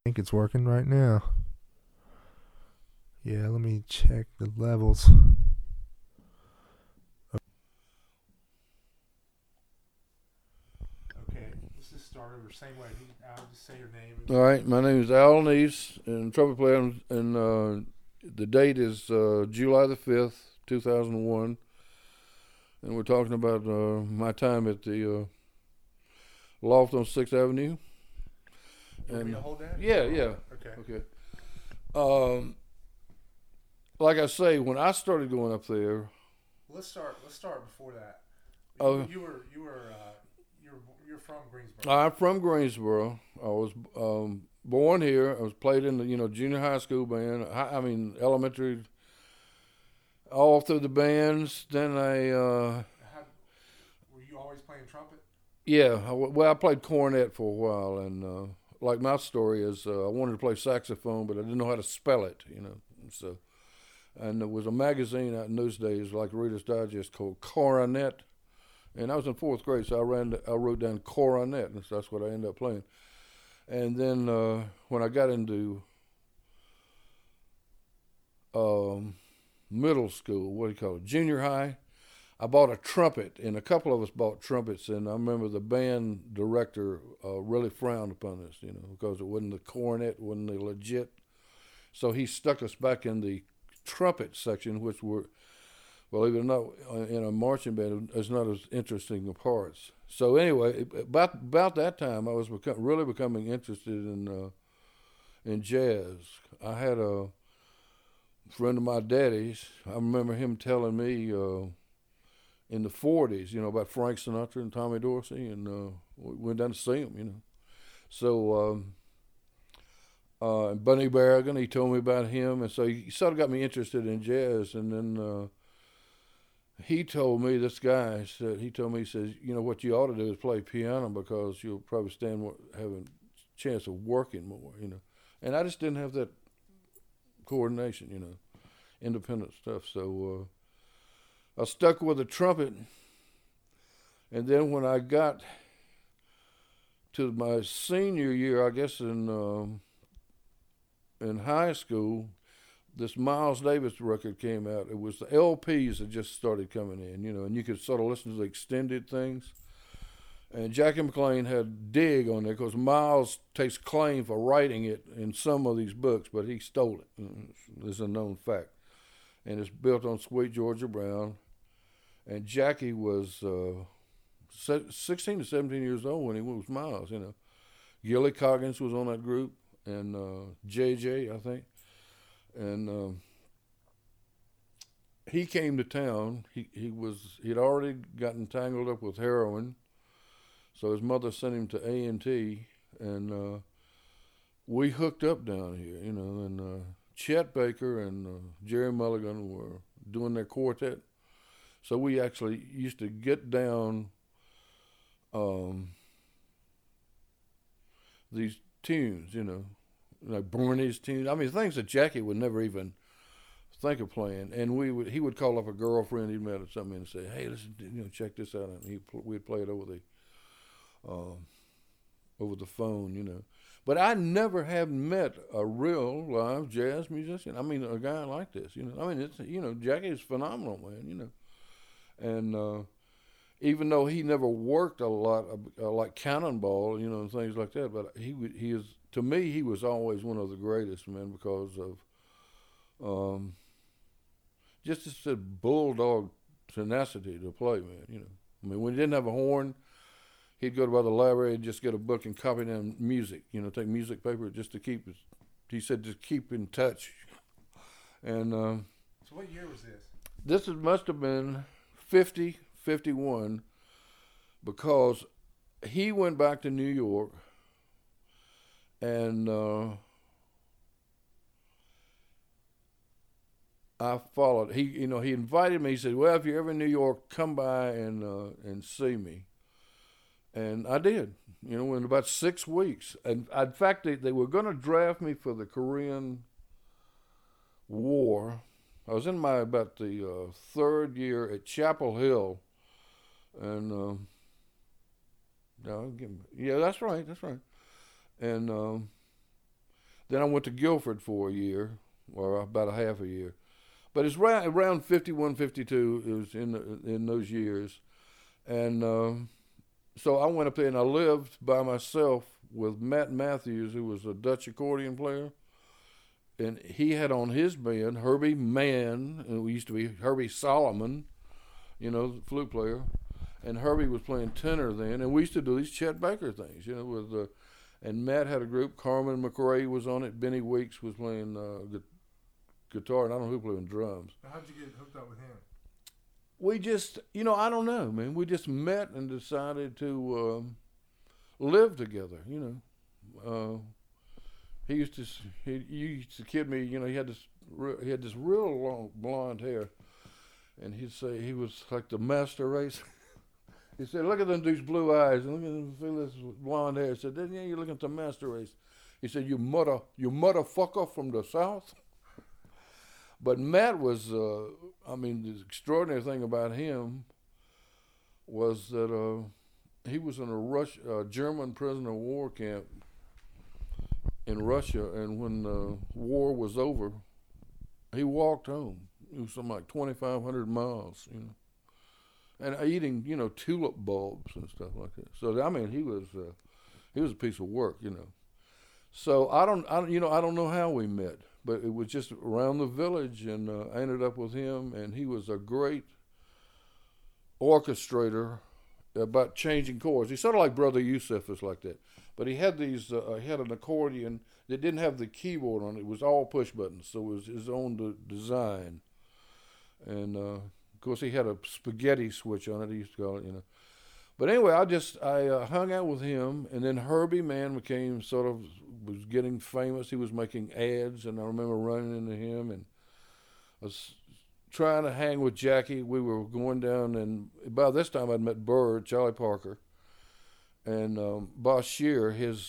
Think it's working right now. Yeah, let me check the levels. Okay, let's just start over the same way. I'll just say your name. All right, my name is Al Neese, and trumpet player, and the date is July the 5th, 2001, and we're talking about my time at the loft on 6th Avenue. You want me to hold that? Yeah. Okay. Okay. Um, like I say, when I started going up there, Let's start. Let's start before that. uh, You're from Greensboro. I'm from Greensboro. I was born here. I was played in the junior high school band. I mean elementary, all through the bands. Then Were you always playing trumpet? well, I played cornet for a while, and like my story is, I wanted to play saxophone, but I didn't know how to spell it, So, and there was a magazine out in those days, like Reader's Digest, called Coronet, and I was in fourth grade, so I wrote down Coronet, and so that's what I ended up playing. And then when I got into middle school, what do you call it, junior high, I bought a trumpet, and a couple of us bought trumpets, and I remember the band director really frowned upon this, because it wasn't the cornet, wasn't the legit. So he stuck us back in the trumpet section, which were, believe it or not, in a marching band, is not as interesting the parts. So anyway, about that time, I was really becoming interested in jazz. I had a friend of my daddy's. I remember him telling me in the '40s, about Frank Sinatra and Tommy Dorsey, and we went down to see him. So Bunny Berrigan, he told me about him, and so he sort of got me interested in jazz. And then he told me, this guy said, he says, what you ought to do is play piano because you'll probably have a chance of working more. And I just didn't have that coordination, independent stuff. So I stuck with the trumpet, and then when I got to my senior year, I guess in high school, this Miles Davis record came out. It was the LPs that just started coming in, and you could sort of listen to the extended things. And Jackie McLean had Dig on there because Miles takes claim for writing it in some of these books, but he stole it. It's a known fact. And it's built on Sweet Georgia Brown. And Jackie was 16 to 17 years old when he was Miles, Gilly Coggins was on that group, and JJ, I think. And he came to town. He'd already gotten tangled up with heroin, so his mother sent him to A&T, and we hooked up down here, and Chet Baker and Jerry Mulligan were doing their quartet. So we actually used to get down these tunes, like Barney's tunes. I mean, things that Jackie would never even think of playing. And he would call up a girlfriend he'd met or something and say, "Hey, listen, check this out," and we'd play it over the phone. But I never have met a real live jazz musician. I mean, a guy like this. I mean, Jackie is phenomenal, man. And even though he never worked a lot like Cannonball, and things like that, but he is, to me, he was always one of the greatest, man, because of just a bulldog tenacity to play, man. I mean, when he didn't have a horn, he'd go to the library and just get a book and copy down music, take music paper just to he said, just keep in touch. And So what year was this? Must have been 50, 51, because he went back to New York, and I followed. He invited me. He said, "Well, if you're ever in New York, come by and see me." And I did. In about 6 weeks. And in fact, they were going to draft me for the Korean War. I was in about the third year at Chapel Hill, and yeah, that's right. And Then I went to Guilford for a year, or about a half a year. But it's around 51, 52. It was in those years. And so I went up there and I lived by myself with Matt Matthews, who was a Dutch accordion player. And he had on his band Herbie Mann, and we used to be Herbie Solomon, the flute player. And Herbie was playing tenor then. And we used to do these Chet Baker things, with and Matt had a group. Carmen McRae was on it. Benny Weeks was playing guitar, and I don't know who played drums. How'd you get hooked up with him? We just, I don't know, man. We just met and decided to live together, He used to kid me, he had this real long blonde hair, and he'd say he was like the master race. He said, "Look at them these blue eyes, and look at them, feel this blonde hair." He said, "Yeah, you're looking at the master race." He said, "You motherfucker from the South." But Matt was, the extraordinary thing about him was that he was in a German prisoner of war camp in Russia, and when the war was over, he walked home. It was something like 2,500 miles, and eating, tulip bulbs and stuff like that. So he was a piece of work, So I don't know how we met, but it was just around the village, and I ended up with him, and he was a great orchestrator about changing chords. He's sort of like Brother Yusuf is like that, but he had he had an accordion that didn't have the keyboard on it. It was all push buttons, so it was his own design, and of course he had a spaghetti switch on it. He used to call it, But anyway, I hung out with him, and then Herbie Mann was getting famous. He was making ads, and I remember running into him, and I was trying to hang with Jackie. We were going down, and by this time I'd met Bird, Charlie Parker, and Bashir, his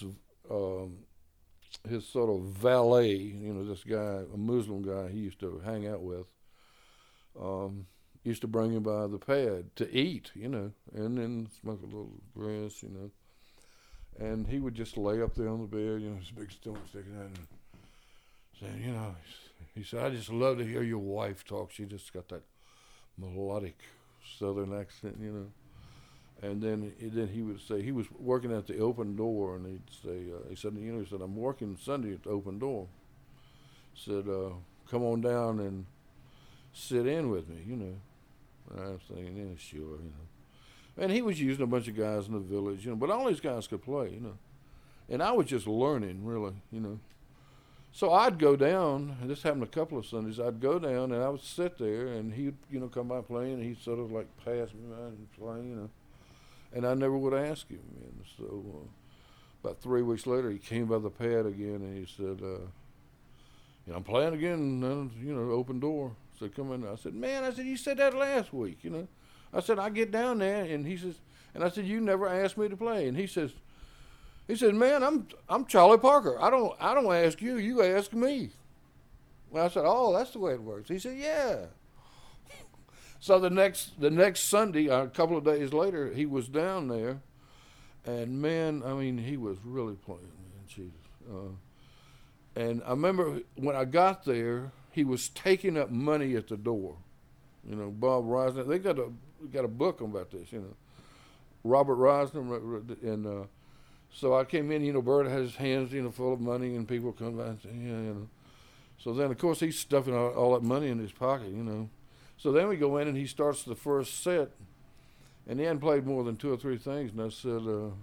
sort of valet, this guy, a Muslim guy he used to hang out with. Used to bring him by the pad to eat, and then smoke a little grass, And he would just lay up there on the bed, his big stomach sticking out, and saying, he said, "I just love to hear your wife talk. She just got that melodic Southern accent, And then he would say, he was working at the Open Door, and he'd say, he said, "I'm working Sunday at the Open Door." Said, "Come on down and sit in with me, And I was thinking, yeah, sure, And he was using a bunch of guys in the village, but all these guys could play, And I was just learning, really, So I'd go down, and this happened a couple of Sundays. I'd go down, and I would sit there, and he'd, come by playing, and he'd sort of like pass me by and play, And I never would ask him, and so about 3 weeks later, he came by the pad again, and he said, "I'm playing again, Open Door." I said, "Come in." I said, "Man," "you said that last week, I said, "I get down there," and he says, and I said, "You never asked me to play." And he says, "Man, I'm Charlie Parker. I don't ask you, you ask me." Well, I said, "Oh, that's the way it works." He said, "Yeah." So the next Sunday, a couple of days later, he was down there, and man, he was really playing, man, Jesus. And I remember when I got there, he was taking up money at the door. Bob Reisner, they got a book about this, Robert Reisner, and so I came in, Bert had his hands, full of money, and people come by and say, yeah, So then, of course, he's stuffing all that money in his pocket, So then we go in, and he starts the first set, and he hadn't played more than 2 or 3 things, and I said,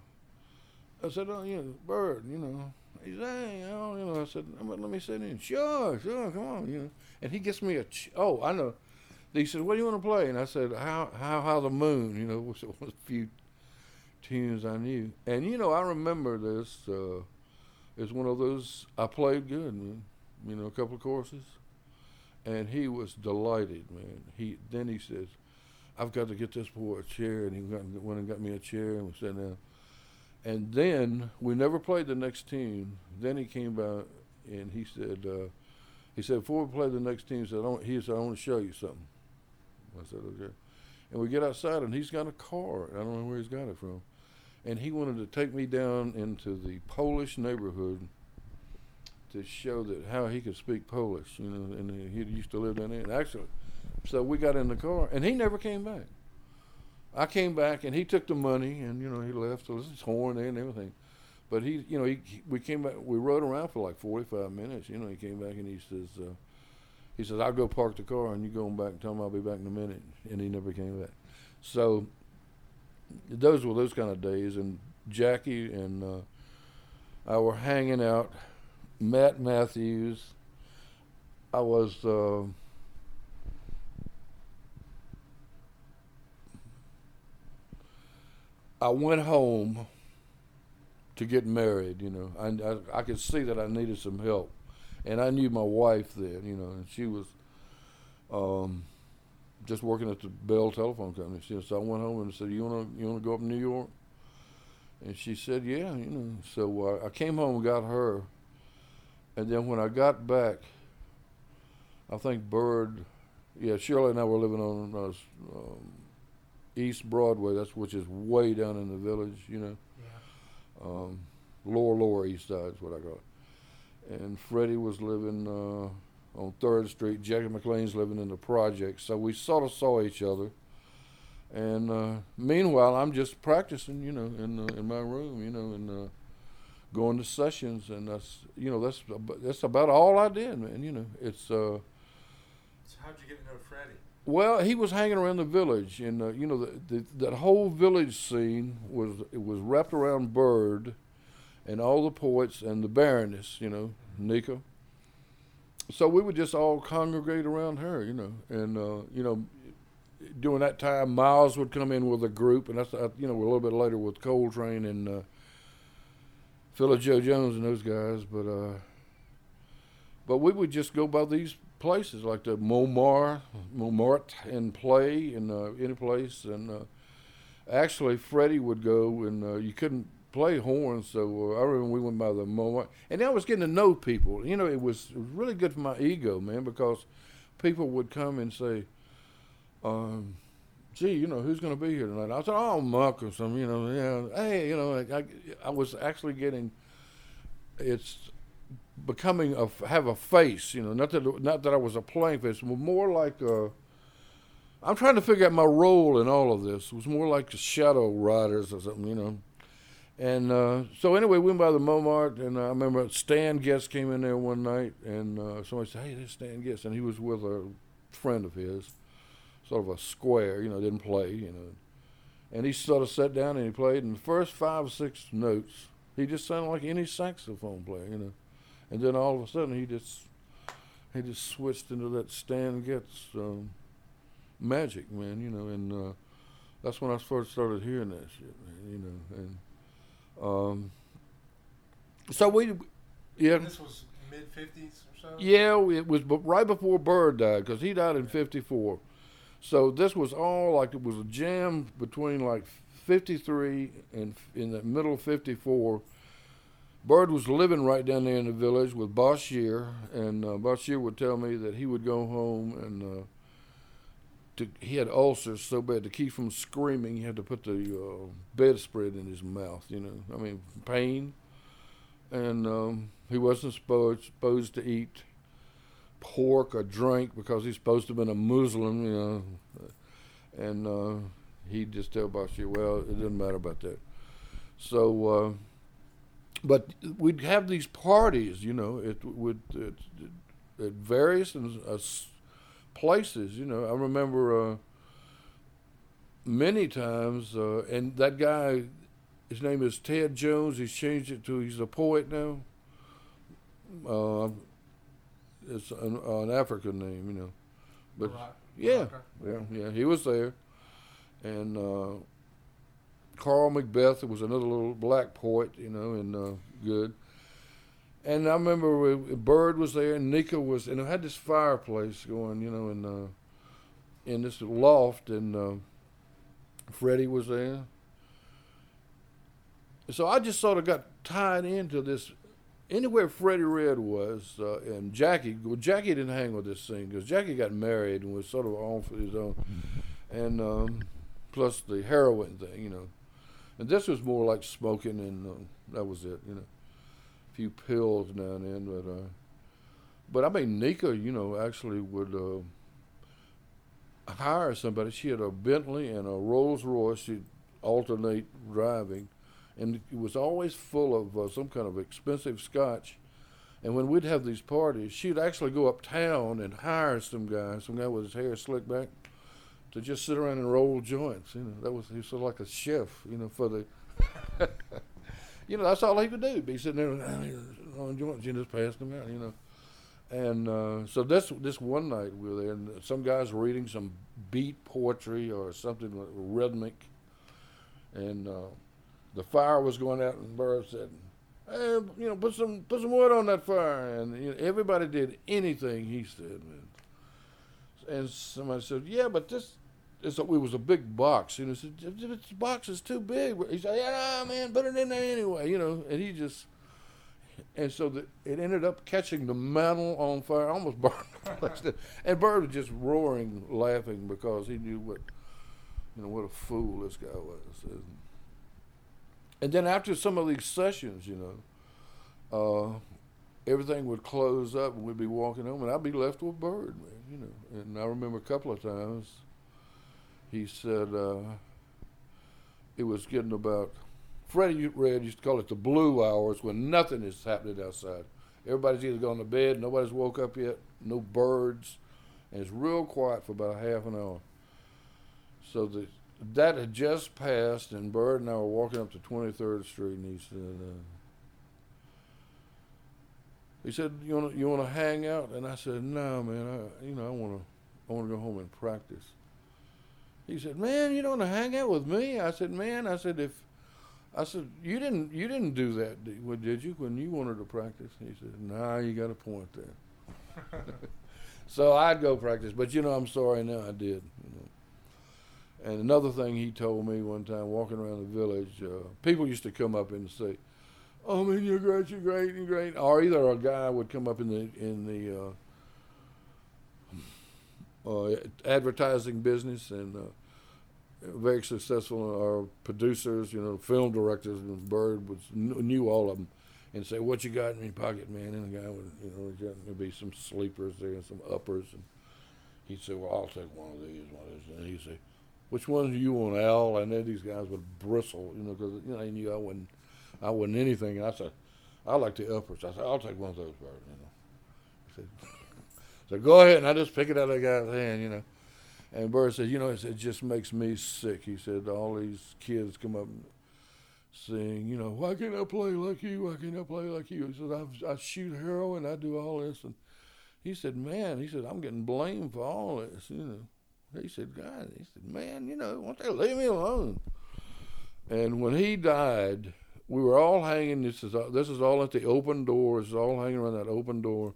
"Oh, Bert, He said, "Hey, I said, let me sit in." Sure, come on, And he gets me I know. He said, "What do you want to play?" And I said, How the Moon, was a few tunes I knew. And, I remember this, it's one of those, I played good, man, a couple of courses. And he was delighted, man. Then he says, "I've got to get this boy a chair." And he went and got me a chair, and we sat down. And then we never played the next tune. Then he came by, and he said, "Before we play the next tune," he said, "I want to show you something." I said, "Okay." And we get outside, and he's got a car. I don't know where he's got it from. And he wanted to take me down into the Polish neighborhood to show that how he could speak Polish, you know, and he used to live down there. And actually, so we got in the car, and he never came back. I came back, and he took the money, and you know, he left. So his horn there and everything. But we came back. We rode around for like 45 minutes. You know, he came back and he says, I'll go park the car, and you go back and tell him I'll be back in a minute. And he never came back. So those were those kind of days. And Jackie and I were hanging out. Matt Matthews. I went home to get married, you know. I could see that I needed some help. And I knew my wife then, you know, and she was just working at the Bell Telephone Company. So I went home and said, you wanna go up to New York? And she said, yeah, you know. So I came home and got her. And then when I got back, I think Shirley and I were living on East Broadway, which is way down in the village, you know. Yeah. Lower East Side is what I call it. And Freddie was living on 3rd Street. Jackie McLean's living in the projects. So we sort of saw each other. And meanwhile, I'm just practicing, you know, in my room, you know, and going to sessions. And that's about all I did, man. You know, it's. So how'd you get to know Freddie? Well, he was hanging around the village, and you know, that whole village scene was wrapped around Bird, and all the poets and the Baroness, you know, Nika. So we would just all congregate around her, you know, and you know, during that time, Miles would come in with a group, and that's you know, a little bit later with Coltrane and Philip Joe Jones and those guys, but we would just go by these places like the Montmartre and play in any place, and actually Freddie would go, and you couldn't play horns, so I remember we went by the Montmartre, and I was getting to know people. You know, it was really good for my ego, man, because people would come and say, gee, you know, who's going to be here tonight? I said, oh, Muck or something, you know, yeah, hey, you know, I was actually getting, it's becoming have a face, you know, not that I was a playing face, but more like I'm trying to figure out my role in all of this. It was more like the Shadow Riders or something, you know. And so anyway, we went by the Montmartre, and I remember Stan Getz came in there one night, and somebody said, hey, there's Stan Getz, and he was with a friend of his, sort of a square, you know, didn't play, you know. And he sort of sat down and he played, and the first 5 or 6 notes, he just sounded like any saxophone player, you know. And then all of a sudden, he just switched into that Stan Getz magic, man, you know. And that's when I first started hearing that shit, man, you know. And so yeah. And this was mid-50s or so? Yeah, it was right before Bird died, because he died in '54. So this was all like, it was a jam between like 53 and in the middle of 54. Bird was living right down there in the village with Bashir, and Bashir would tell me that he would go home and he had ulcers so bad to keep from screaming. He had to put the bedspread in his mouth, you know. I mean, pain. And he wasn't supposed to eat pork or drink because he's supposed to have been a Muslim, you know. And he'd just tell Bashir, well, it doesn't matter about that. So, but we'd have these parties, you know, at various places, you know. I remember many times, and that guy, his name is Ted Jones. He's changed it to, he's a poet now. It's an African name, you know. But yeah, he was there. And Carl Macbeth was another little black poet, you know, and good. And I remember Bird was there, and Nika was, and it had this fireplace going, you know, in this loft, and Freddie was there. So I just sort of got tied into this. Anywhere Freddie Red was, and Jackie, well, Jackie didn't hang with this scene because Jackie got married and was sort of on for his own, and plus the heroin thing, you know. And this was more like smoking, and that was it, you know. few pills now and then, but I mean, Nika, actually would hire somebody. She had a Bentley and a Rolls Royce. She'd alternate driving, and it was always full of some kind of expensive scotch. And when we'd have these parties, she'd actually go uptown and hire some guy with his hair slicked back, to just sit around and roll joints. He was sort of like a chef, for the, that's all he could do. Be sitting there rolling joints, just passing them out, And so this one night we were there, and some guys were reading some beat poetry or something rhythmic, and the fire was going out, and Bird said, "Hey, put some wood on that fire," and everybody did anything he said, man. And somebody said, "Yeah, but it was a big box." Said, "This box is too big." He said, "Yeah, man, put it in there anyway," and he just. And so it ended up catching the mantle on fire, almost burned the place down. And Bird was just roaring, laughing, because he knew what a fool this guy was. And then after some of these sessions, everything would close up, and we'd be walking home, and I'd be left with Bird, man, And I remember a couple of times he said it was getting about. Freddie Red used to call it the blue hours, when nothing is happening outside. Everybody's either gone to bed, nobody's woke up yet, no birds, and it's real quiet for about half an hour. So that had just passed, and Bird and I were walking up to 23rd Street, and he said, "You want to hang out?" And I said, "No, man, I want to go home and practice." He said, "Man, you don't want to hang out with me?" I said, "You didn't do that, did you, when you wanted to practice?" He said, "Nah, you got a point there." So I'd go practice, but I'm sorry now, I did. And another thing he told me one time, walking around the village, people used to come up and say, "Oh man, you're great, you're great, you're great." Or either a guy would come up in the advertising business and. Very successful, our producers, film directors, and Bird knew all of them, and say, "What you got in your pocket, man?" And the guy would, there'd be some sleepers there and some uppers, and he'd say, "Well, I'll take one of these, and he'd say, "Which one do you want, Al?" And then these guys would bristle, because they knew I wasn't anything. And I said, "I like the uppers." I said, "I'll take one of those, Bird." He said, "So go ahead," and I just pick it out of the guy's hand, And Bird said, it just makes me sick. He said, all these kids come up and sing, "Why can't I play like you? Why can't I play like you?" He said, I shoot heroin, I do all this. And he said, "Man," "I'm getting blamed for all this, He said, "God," he said, "Man, won't they leave me alone?" And when he died, we were all hanging, this is all at the open door, it's all hanging around that open door.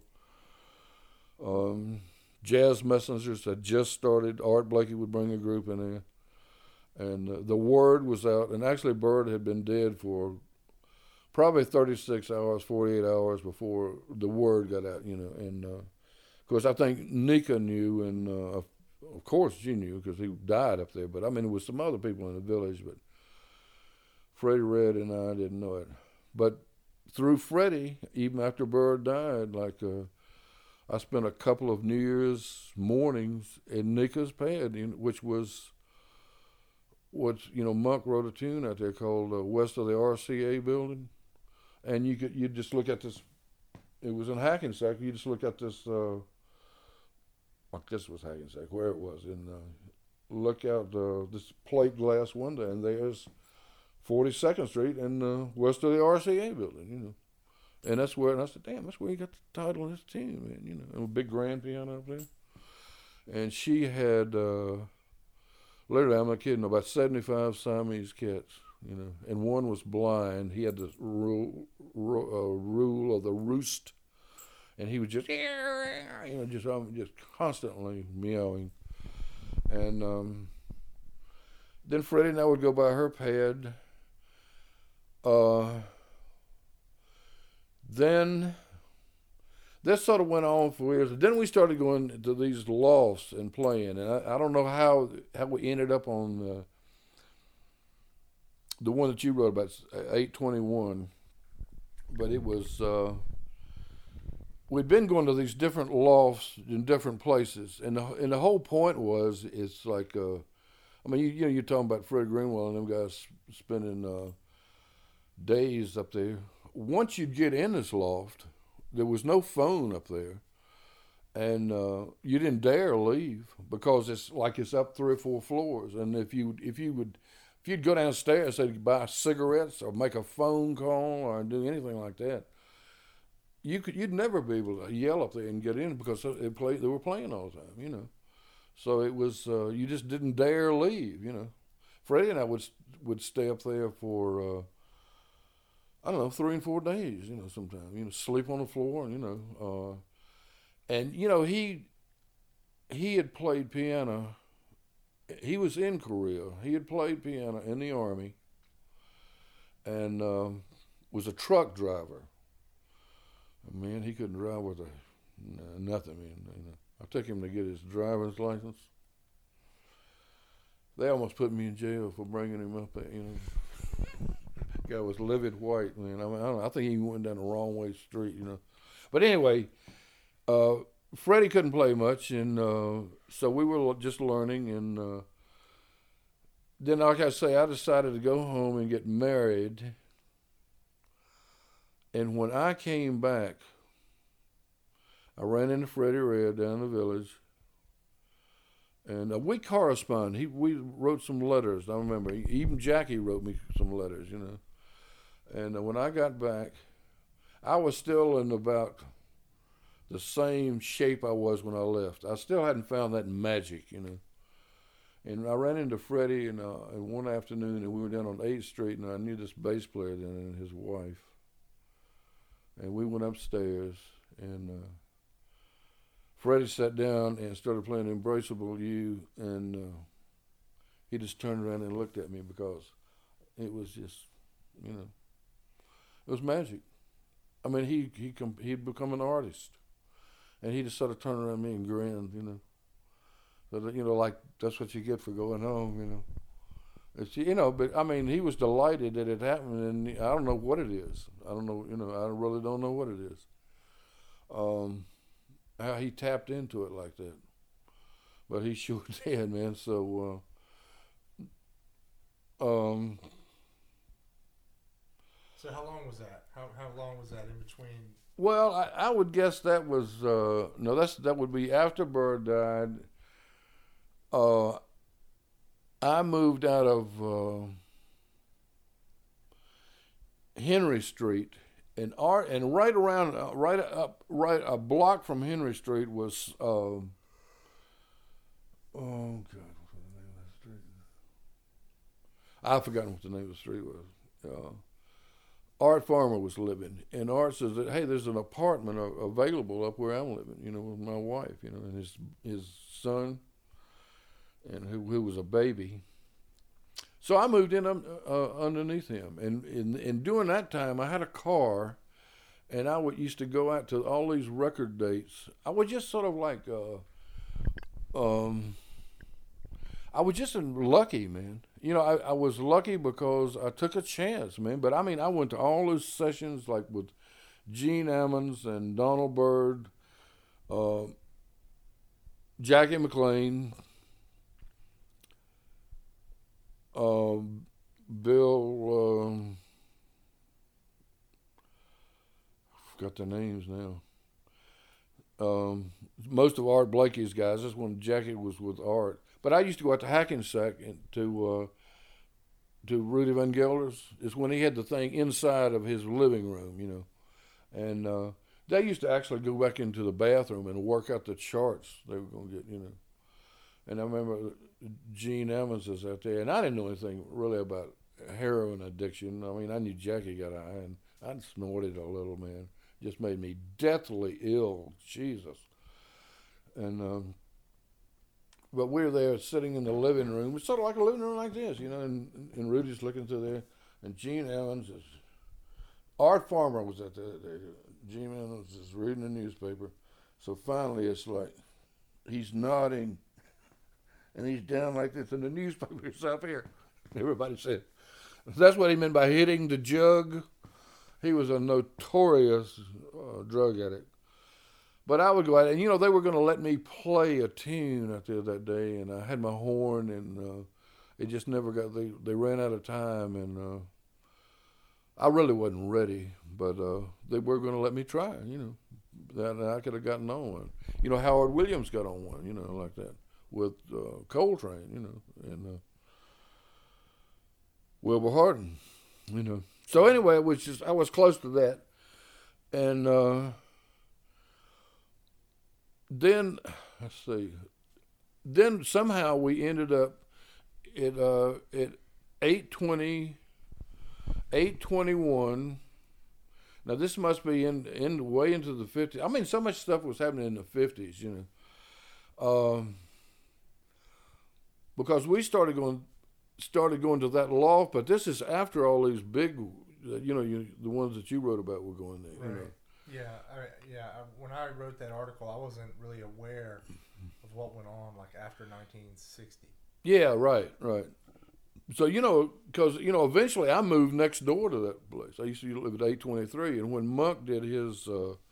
Jazz Messengers had just started. Art Blakey would bring a group in there. And the word was out. And actually, Bird had been dead for probably 36 hours, 48 hours before the word got out, And, of course, I think Nika knew, and, of course, she knew because he died up there. But, there was some other people in the village, but Freddie Red and I didn't know it. But through Freddie, even after Bird died, I spent a couple of New Year's mornings in Nika's pad, which was Monk wrote a tune out there called West of the RCA building. And you'd just look at this, it was in Hackensack, you just look at this, this was Hackensack, where it was, and look out this plate glass window, and there's 42nd Street and West of the RCA building, And that's where, and I said, "Damn, that's where you got the title of this tune, man," And a big grand piano up there. And she had, literally, I'm not kidding, about 75 Siamese cats, And one was blind. He had this rule of the roost, and he was just, just constantly meowing. And then Freddie and I would go by her pad. Then this sort of went on for years. Then we started going to these lofts and playing, and I don't know how we ended up on the one that you wrote about, 821. but it was. We'd been going to these different lofts in different places, and the whole point was it's like. I mean, you know, you're talking about Fred Greenwell and them guys spending days up there. Once you'd get in this loft, there was no phone up there, and you didn't dare leave because it's like it's up 3 or 4 floors. And if you'd go downstairs, say to buy cigarettes or make a phone call or do anything like that, you'd never be able to yell up there and get in because they were playing all the time, you know. So it was you just didn't dare leave, you know. Freddie and I would stay up there for I don't know 3 and 4 days, you know. Sometimes, you know, sleep on the floor, and you know, and you know he had played piano. He was in Korea. He had played piano in the Army, and was a truck driver. Man, he couldn't drive with nothing, man. You know. I took him to get his driver's license. They almost put me in jail for bringing him up there, you know. Guy was livid white, man. I mean, I don't know, I think he went down the wrong way street, you know. But anyway, Freddie couldn't play much, and so we were just learning. And then, like I say, I decided to go home and get married. And when I came back, I ran into Freddie Red down the village, and we corresponded. We wrote some letters. I remember even Jackie wrote me some letters, you know. And when I got back, I was still in about the same shape I was when I left. I still hadn't found that magic, you know. And I ran into Freddie and one afternoon, and we were down on 8th Street, and I knew this bass player then and his wife. And we went upstairs, and Freddie sat down and started playing Embraceable You, and he just turned around and looked at me because it was just, you know, it was magic. I mean, he'd become an artist, and he just sort of turned around at me and grinned, you know. So that, you know, like that's what you get for going home, you know. It's, you know, but I mean, he was delighted that it happened, and I don't know what it is. I don't know, you know, I really don't know what it is. How he tapped into it like that, but he sure did, man. So, So how long was that? How long was that in between? Well, I would guess that was no, that would be after Bird died. I moved out of Henry Street, and right around, right a block from Henry Street was oh God, what's the name of that street? I've forgotten what the name of the street was. Art Farmer was living, and Art says that, hey, there's an apartment available up where I'm living, you know, with my wife, you know, and his son, and who was a baby. So I moved in underneath him, and during that time I had a car, and I used to go out to all these record dates. I was just sort of like, I was just lucky, man. You know, I was lucky because I took a chance, man. But I mean, I went to all those sessions like with Gene Ammons and Donald Byrd, Jackie McLean, Bill, I forgot their names now. Most of Art Blakey's guys. That's when Jackie was with Art. But I used to go out to Hackensack to Rudy Van Gelder's. It's when he had the thing inside of his living room, you know. And they used to actually go back into the bathroom and work out the charts they were going to get, you know. And I remember Gene Ammons was out there, and I didn't know anything really about heroin addiction. I mean, I knew Jackie got high, and I snorted a little, man. Just made me deathly ill, Jesus. And but we were there sitting in the living room. It's sort of like a living room like this, you know, and Rudy's looking through there, and Gene Ammons is, Art Farmer was at there. Gene Ammons is reading the newspaper. So finally it's like, he's nodding, and he's down like this, and the newspaper's up here. Everybody said, that's what he meant by hitting the jug. He was a notorious drug addict. But I would go out, and they were going to let me play a tune out there that day, and I had my horn, and it just never got. They ran out of time, and I really wasn't ready. But they were going to let me try. That I could have gotten on one. Howard Williams got on one. Like that with Coltrane. And Wilbur Harden. So anyway, I was close to that, and. Then, let's see. Then somehow we ended up at 8:20, 8:21. Now this must be in way into the 50s. I mean, so much stuff was happening in the 50s, because we started going to that loft. But this is after all these big, the ones that you wrote about were going there. Right. When I wrote that article, I wasn't really aware of what went on like after 1960. Yeah, right. So because eventually I moved next door to that place. I used to live at 823, and when Monk did his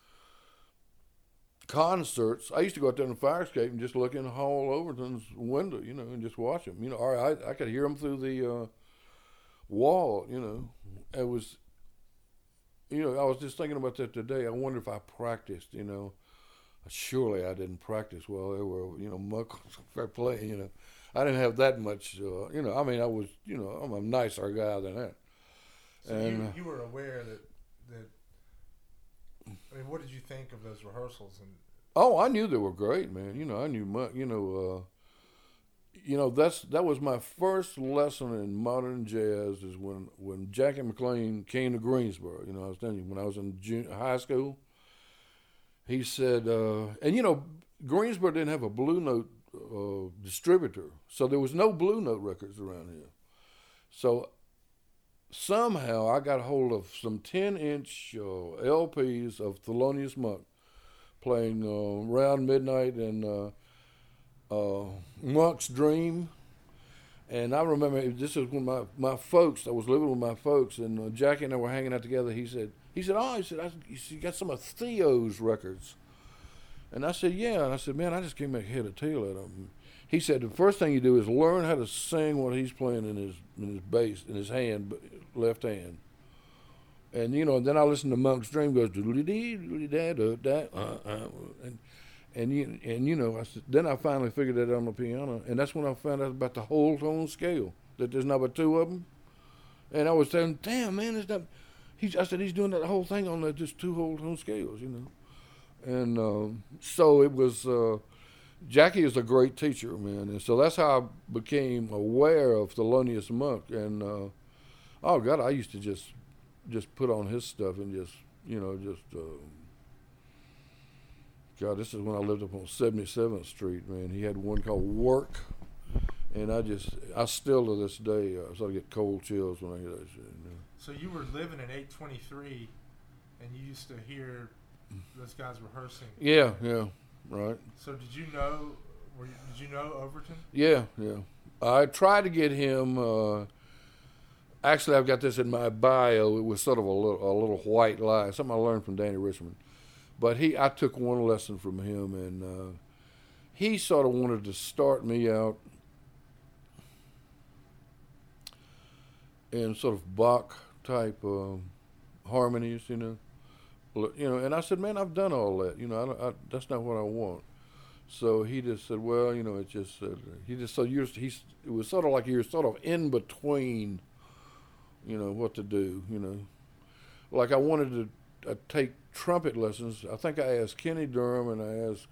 concerts, I used to go out there in the fire escape and just look in Hall Overton's window, and just watch him. Or I could hear him through the wall. It was. I was just thinking about that today. I wonder if I practiced, Surely I didn't practice well. They were, Monk was playing, I didn't have that much, I mean, I was, I'm a nicer guy than that. So and you were aware that, I mean, what did you think of those rehearsals? And oh, I knew they were great, man. I knew Monk, that was my first lesson in modern jazz is when Jackie McLean came to Greensboro. I was telling you, when I was in high school, he said, and Greensboro didn't have a Blue Note distributor, so there was no Blue Note records around here. So somehow I got a hold of some 10-inch LPs of Thelonious Monk playing Around Midnight and Monk's Dream. And I remember this is when my folks, I was living with my folks, and Jackie and I were hanging out together. He said, you got some of Theo's records. And I said, yeah. And I said, man, I just can't make head or tail out of them. He said, the first thing you do is learn how to sing what he's playing in his bass, in his hand, left hand. And, then I listened to Monk's Dream, goes, doodly-dee, doodly-da, and I said, then I finally figured that out on the piano, and that's when I found out about the whole tone scale, that there's not but two of them. And I was saying, damn, man, I said, he's doing that whole thing on just two whole tone scales, And so it was, Jackie is a great teacher, man. And so that's how I became aware of Thelonious Monk. And, oh, God, I used to just put on his stuff and God, this is when I lived up on 77th Street, man. He had one called Work. And I still to this day, I sort of get cold chills when I hear that shit. So you were living in 823, and you used to hear those guys rehearsing. Yeah, right. So did you know Overton? Yeah. I tried to get him. Actually, I've got this in my bio. It was sort of a little white lie, something I learned from Danny Richmond. But I took one lesson from him, and he sort of wanted to start me out in sort of Bach type harmonies, and I said, man, I've done all that, that's not what I want. So he just said, well, it just it was sort of like you're sort of in between, what to do, like I wanted to take trumpet lessons. I think I asked Kenny Durham and I asked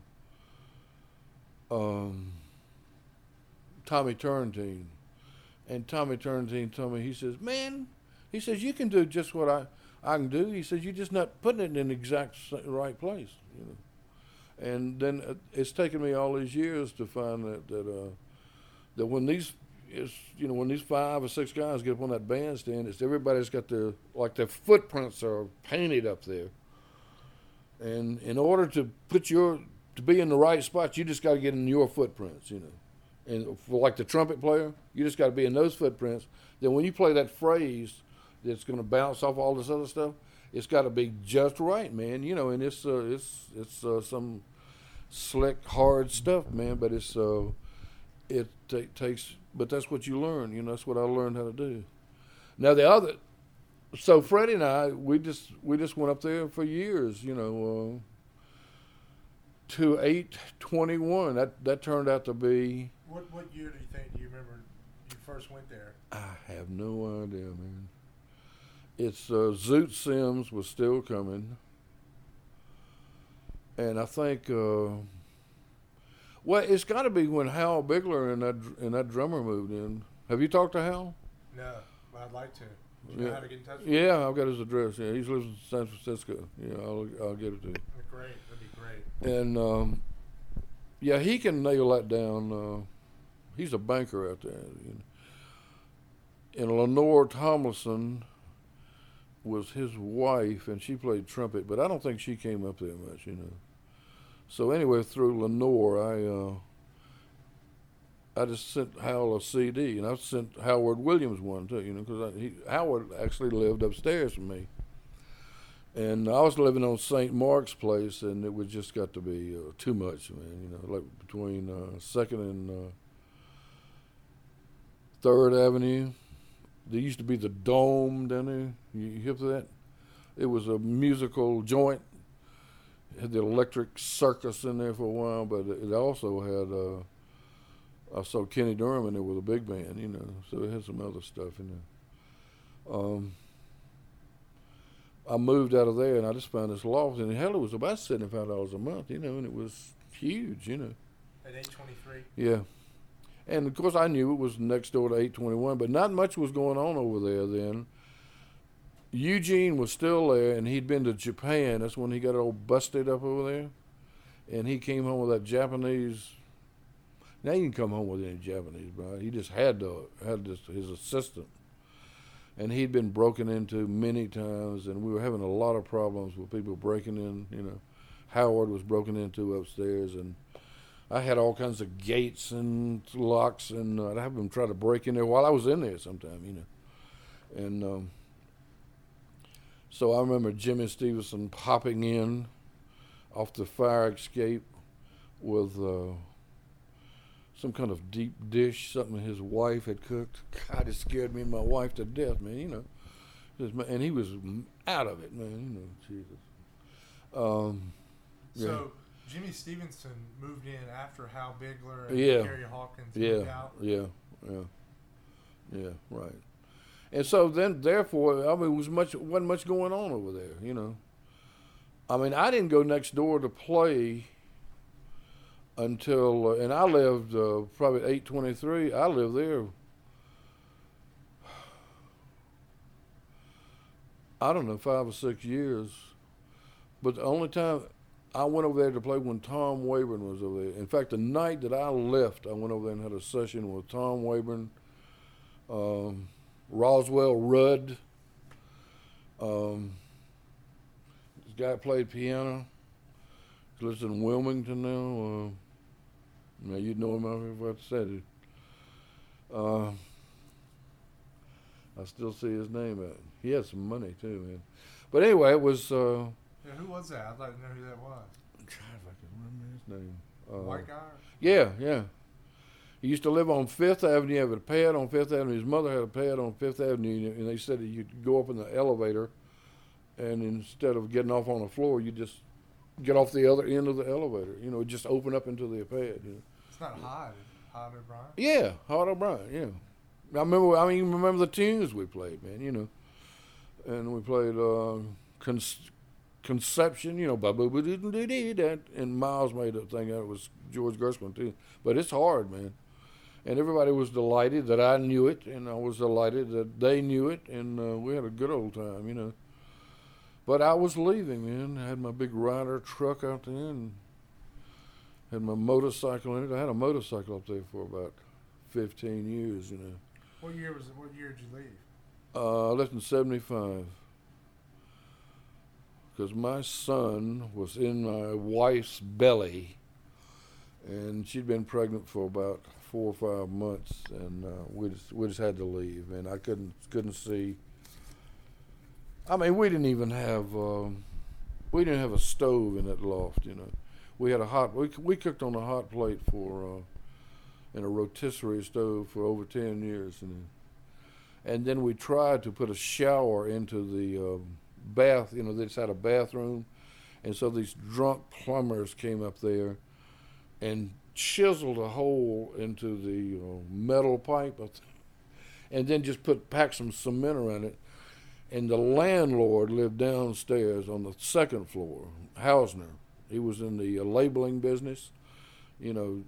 Tommy Turrentine. And Tommy Turrentine told me, he says, man, you can do just what I can do. He says, you're just not putting it in the exact right place, And then it's taken me all these years to find that when these 5 or 6 guys get up on that bandstand, it's everybody's got their footprints are painted up there. And in order to be in the right spot, you just got to get in your footprints, And for like the trumpet player, you just got to be in those footprints. Then when you play that phrase, that's going to bounce off all this other stuff. It's got to be just right, man. You know, and it's some slick, hard stuff, man. But takes. But that's what you learn. You know, that's what I learned how to do. Now so Freddie and I, we just went up there for years. You know, to 821. That turned out to be. What year do you think? Do you remember you first went there? I have no idea, man. It's Zoot Sims was still coming, and I think, well, it's got to be when Hal Bigler and that drummer moved in. Have you talked to Hal? No, but I'd like to. Do you know how to get in touch with him? Yeah, I've got his address. Yeah, he lives in San Francisco. Yeah, I'll get it to you. Great, that'd be great. And yeah, he can nail that down. He's a banker out there. You know. And Lenore Tomlinson was his wife, and she played trumpet, but I don't think she came up there much, you know. So anyway, through Lenore, I just sent Hal a CD, and I sent Howard Williams one too, you know, because Howard actually lived upstairs from me, and I was living on St. Mark's Place, and it was just got to be too much, man. You know, like between Second and Third Avenue. There used to be the Dome down there. You hip to that? It was a musical joint. It had the Electric Circus in there for a while, but it also had, I saw Kenny Dorham in there with a big band, you know, so it had some other stuff in there. I moved out of there, and I just found this loft, and hell, it was about $75 a month, you know, and it was huge, you know. At 823? Yeah. And, of course, I knew it was next door to 821, but not much was going on over there then. Eugene was still there, and he'd been to Japan. That's when he got all busted up over there. And he came home with that Japanese. Now you can come home with any Japanese, bro. He just had his assistant. And he'd been broken into many times, and we were having a lot of problems with people breaking in, you know. Howard was broken into upstairs, and I had all kinds of gates and locks, and I'd have them try to break in there while I was in there sometime, you know. And so I remember Jimmy Stevenson popping in off the fire escape with some kind of deep dish, something his wife had cooked. God, it scared me and my wife to death, man, you know. And he was out of it, man, you know, Jesus. Yeah. So Jimmy Stevenson moved in after Hal Bigler and Yeah. Gary Hawkins moved out? Yeah, right. And so then, therefore, I mean, wasn't much going on over there, you know. I mean, I didn't go next door to play until, and I lived probably at 823. I lived there, I don't know, 5 or 6 years. But the only time I went over there to play when Tom Wayburn was over there. In fact, the night that I left, I went over there and had a session with Tom Wayburn, Roswell Rudd. This guy played piano. He lives in Wilmington now. Now you'd know him if I said it. I still see his name out. He had some money too, man. But anyway, it was. Yeah, who was that? I'd like to know who that was. I'm trying if I can remember his name. White guy? Yeah. He used to live on Fifth Avenue. He had a pad on Fifth Avenue. His mother had a pad on Fifth Avenue, and they said that you'd go up in the elevator, and instead of getting off on the floor, you just get off the other end of the elevator. You know, just open up into the pad. You know. It's not Hyde O'Brien? Yeah, Hyde O'Brien, yeah. I remember the tunes we played, man, you know. And we played Conception, you know, that, and Miles made a thing out. It was George Gershwin too. But it's hard, man. And everybody was delighted that I knew it, and I was delighted that they knew it, and we had a good old time, you know. But I was leaving, man. I had my big Ryder truck out there, and had my motorcycle in it. I had a motorcycle up there for about 15 years, you know. What year did you leave? I left in 75. Because my son was in my wife's belly, and she'd been pregnant for about 4 or 5 months, and we just had to leave, and I couldn't see I mean, we didn't have a stove in that loft. You know, we had we cooked on a hot plate in a rotisserie stove for over 10 years, and then we tried to put a shower into the bath. You know, they just had a bathroom, and so these drunk plumbers came up there and chiseled a hole into the metal pipe, and then just packed some cement around it. And the landlord lived downstairs on the second floor, Hausner. He was in the labeling business, you know,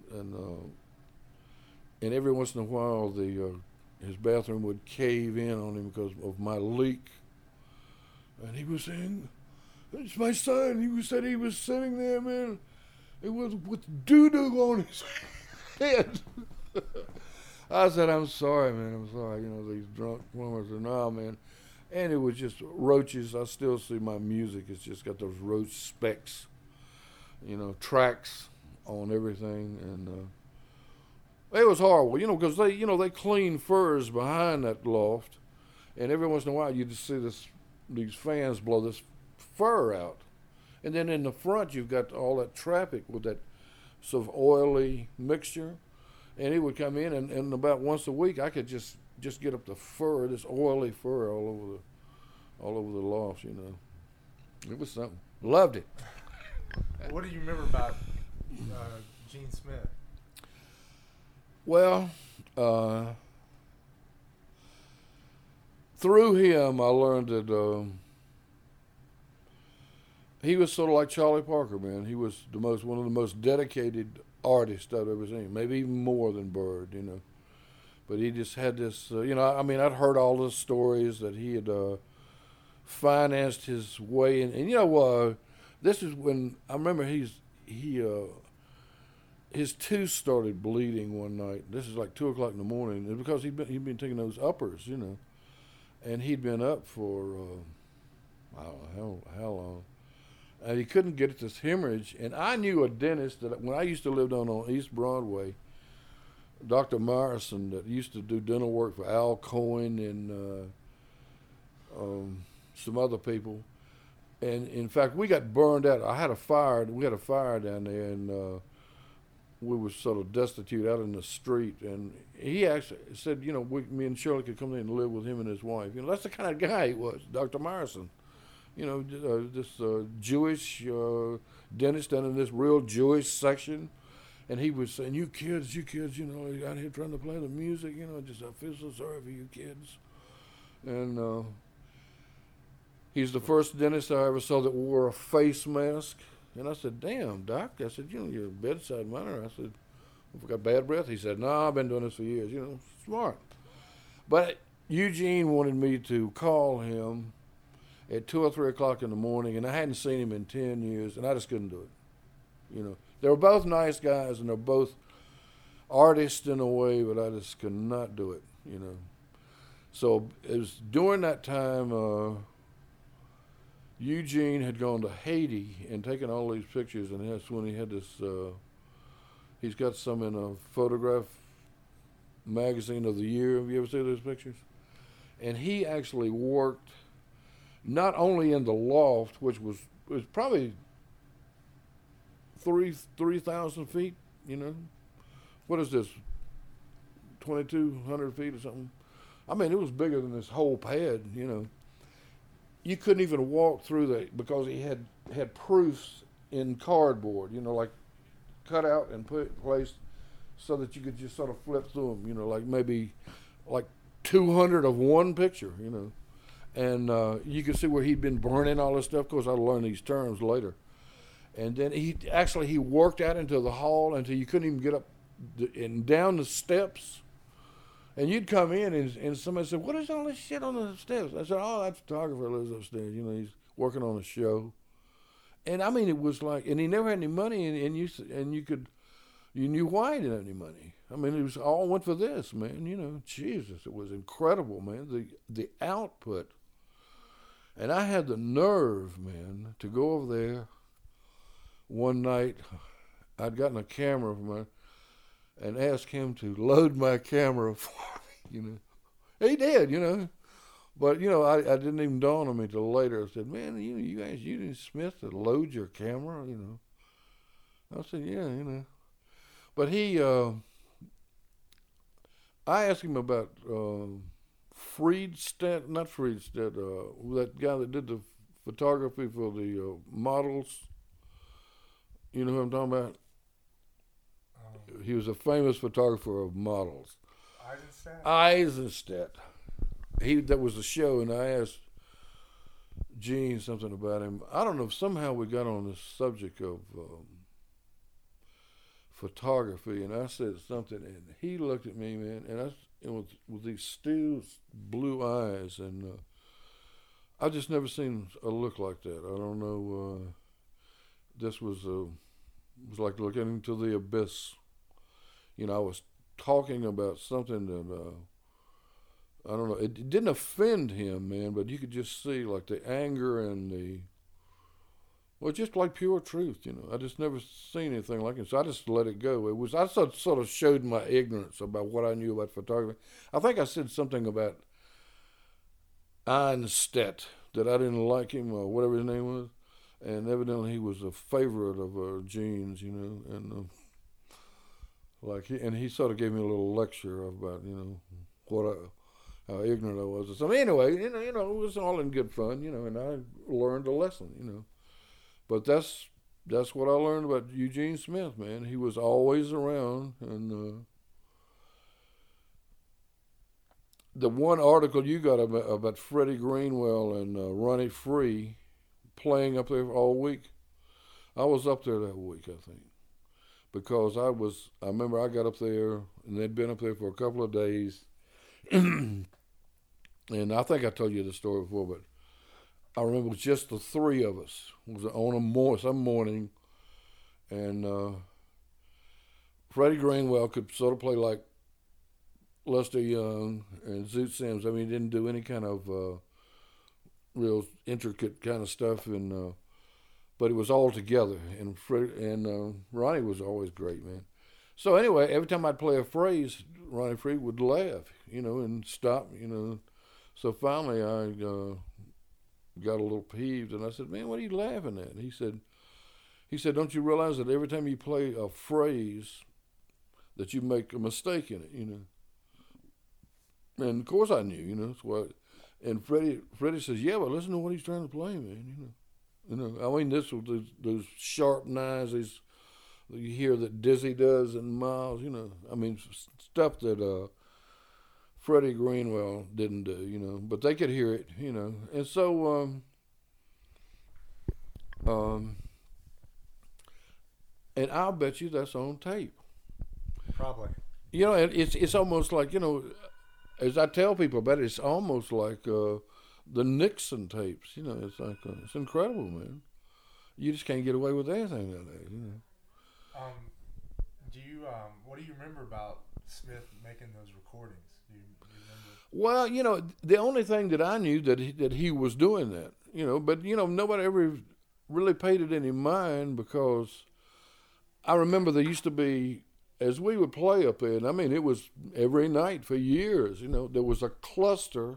and every once in a while his bathroom would cave in on him because of my leak. And he was saying, "It's my son." Said he was sitting there, man. It was with doo-doo on his head. I said, "I'm sorry, man. I'm sorry." You know, these drunk plumbers are, "No, man." And it was just roaches. I still see my music. It's just got those roach specks, you know, tracks on everything. And it was horrible, you know, because they clean furs behind that loft. And every once in a while you just see these fans blow this fur out. And then in the front you've got all that traffic with that sort of oily mixture. And it would come in, and about once a week I could just get up the fur, this oily fur all over the loft, you know. It was something. Loved it. What do you remember about Gene Smith? Well, through him I learned that he was sort of like Charlie Parker, man. He was one of the most dedicated artists I've ever seen, maybe even more than Bird, you know. But he just had this, you know, I mean, I'd heard all the stories that he had financed his way in. And, you know, this is when, I remember his tooth started bleeding one night. This is like 2 o'clock in the morning. It's because he'd been taking those uppers, you know. And he'd been up for, I don't know how long. And he couldn't get at this hemorrhage. And I knew a dentist that when I used to live down on East Broadway, Dr. Myerson, that used to do dental work for Al Cohen and some other people. And in fact, we got burned out. We had a fire down there, and we were sort of destitute out in the street. And he actually said, you know, me and Shirley could come in and live with him and his wife. You know, that's the kind of guy he was, Dr. Myerson. You know, this Jewish dentist down in this real Jewish section. And he was saying, you kids, you know, you out here trying to play the music, you know, I feel so sorry for you kids. And he's the first dentist I ever saw that wore a face mask. And I said, damn, Doc. I said, you know, you're a bedside manner. I said, I've got bad breath. He said, no, I've been doing this for years. You know, smart. But Eugene wanted me to call him at 2 or 3 o'clock in the morning, and I hadn't seen him in 10 years, and I just couldn't do it, you know. They were both nice guys, and they're both artists in a way, but I just could not do it, you know. So it was during that time, Eugene had gone to Haiti and taken all these pictures, and that's when he had this, he's got some in a photograph magazine of the year. Have you ever seen those pictures? And he actually worked not only in the loft, which was probably 3,000 feet, you know. What is this, 2,200 feet or something? I mean, it was bigger than this whole pad, you know. You couldn't even walk through that because he had proofs in cardboard, you know, like cut out and placed so that you could just sort of flip through them, you know, like maybe like 200 of one picture, you know. And you could see where he'd been burning all this stuff. Of course, I learned these terms later. And then he worked out into the hall until you couldn't even get up and down the steps. And you'd come in and somebody said, what is all this shit on the steps? I said, oh, that photographer lives upstairs. You know, he's working on a show. And I mean, it was like, and he never had any money, and you knew why he didn't have any money. I mean, it was all went for this, man. You know, Jesus, it was incredible, man. The output. And I had the nerve, man, to go over there one night. I'd gotten a camera and asked him to load my camera for me, you know. He did, you know. But I didn't even dawn on me till later. I said, "Man, you asked Eugene Smith to load your camera." I said, "Yeah, But I asked him about Friedstedt, not Friedstedt, that guy that did the photography for the models. You know who I'm talking about? He was a famous photographer of models. Eisenstadt? Eisenstadt. That was the show, and I asked Gene something about him. I don't know if somehow we got on the subject of photography, and I said something, and he looked at me, man, and with these still blue eyes, and I just never seen a look like that. I don't know. This was like looking into the abyss. I was talking about something that I don't know. It didn't offend him, man, but you could just see like the anger and just like pure truth. I just never seen anything like it, so I just let it go. I sort of showed my ignorance about what I knew about photography. I think I said something about Eisenstadt that I didn't like him or whatever his name was, and evidently he was a favorite of Gene's, and he sort of gave me a little lecture about how ignorant I was. So anyway, it was all in good fun, and I learned a lesson, But that's what I learned about Eugene Smith, man. He was always around, and the one article you got about Freddie Greenwell and Ronnie Free playing up there all week, I was up there that week, I think, because I remember I got up there, and they'd been up there for a couple of days, and I think I told you the story before, but I remember it was just the three of us. It was on some morning, and Freddie Greenwell could sort of play like Lester Young and Zoot Sims. I mean, he didn't do any kind of real intricate kind of stuff, but it was all together. And Ronnie was always great, man. So anyway, every time I'd play a phrase, Ronnie Free would laugh, and stop, So finally, I got a little peeved, and I said, "Man, what are you laughing at?" And he said, "Don't you realize that every time you play a phrase, that you make a mistake in it, And of course I knew, That's why. And Freddie says, "Yeah, but listen to what he's trying to play, man. I mean, this was those sharp knives, you hear that Dizzy does and Miles, I mean, stuff that Freddie Greenwell didn't do, but they could hear it, And so, and I'll bet you that's on tape. Probably. It's almost like, as I tell people about it, it's almost like the Nixon tapes. It's like it's incredible, man. You just can't get away with anything nowadays. What do you remember about Smith making those recordings? Do you remember? Well, the only thing that I knew that he was doing that, but nobody ever really paid it any mind, because I remember there used to be, as we would play up there, and I mean, it was every night for years, there was a cluster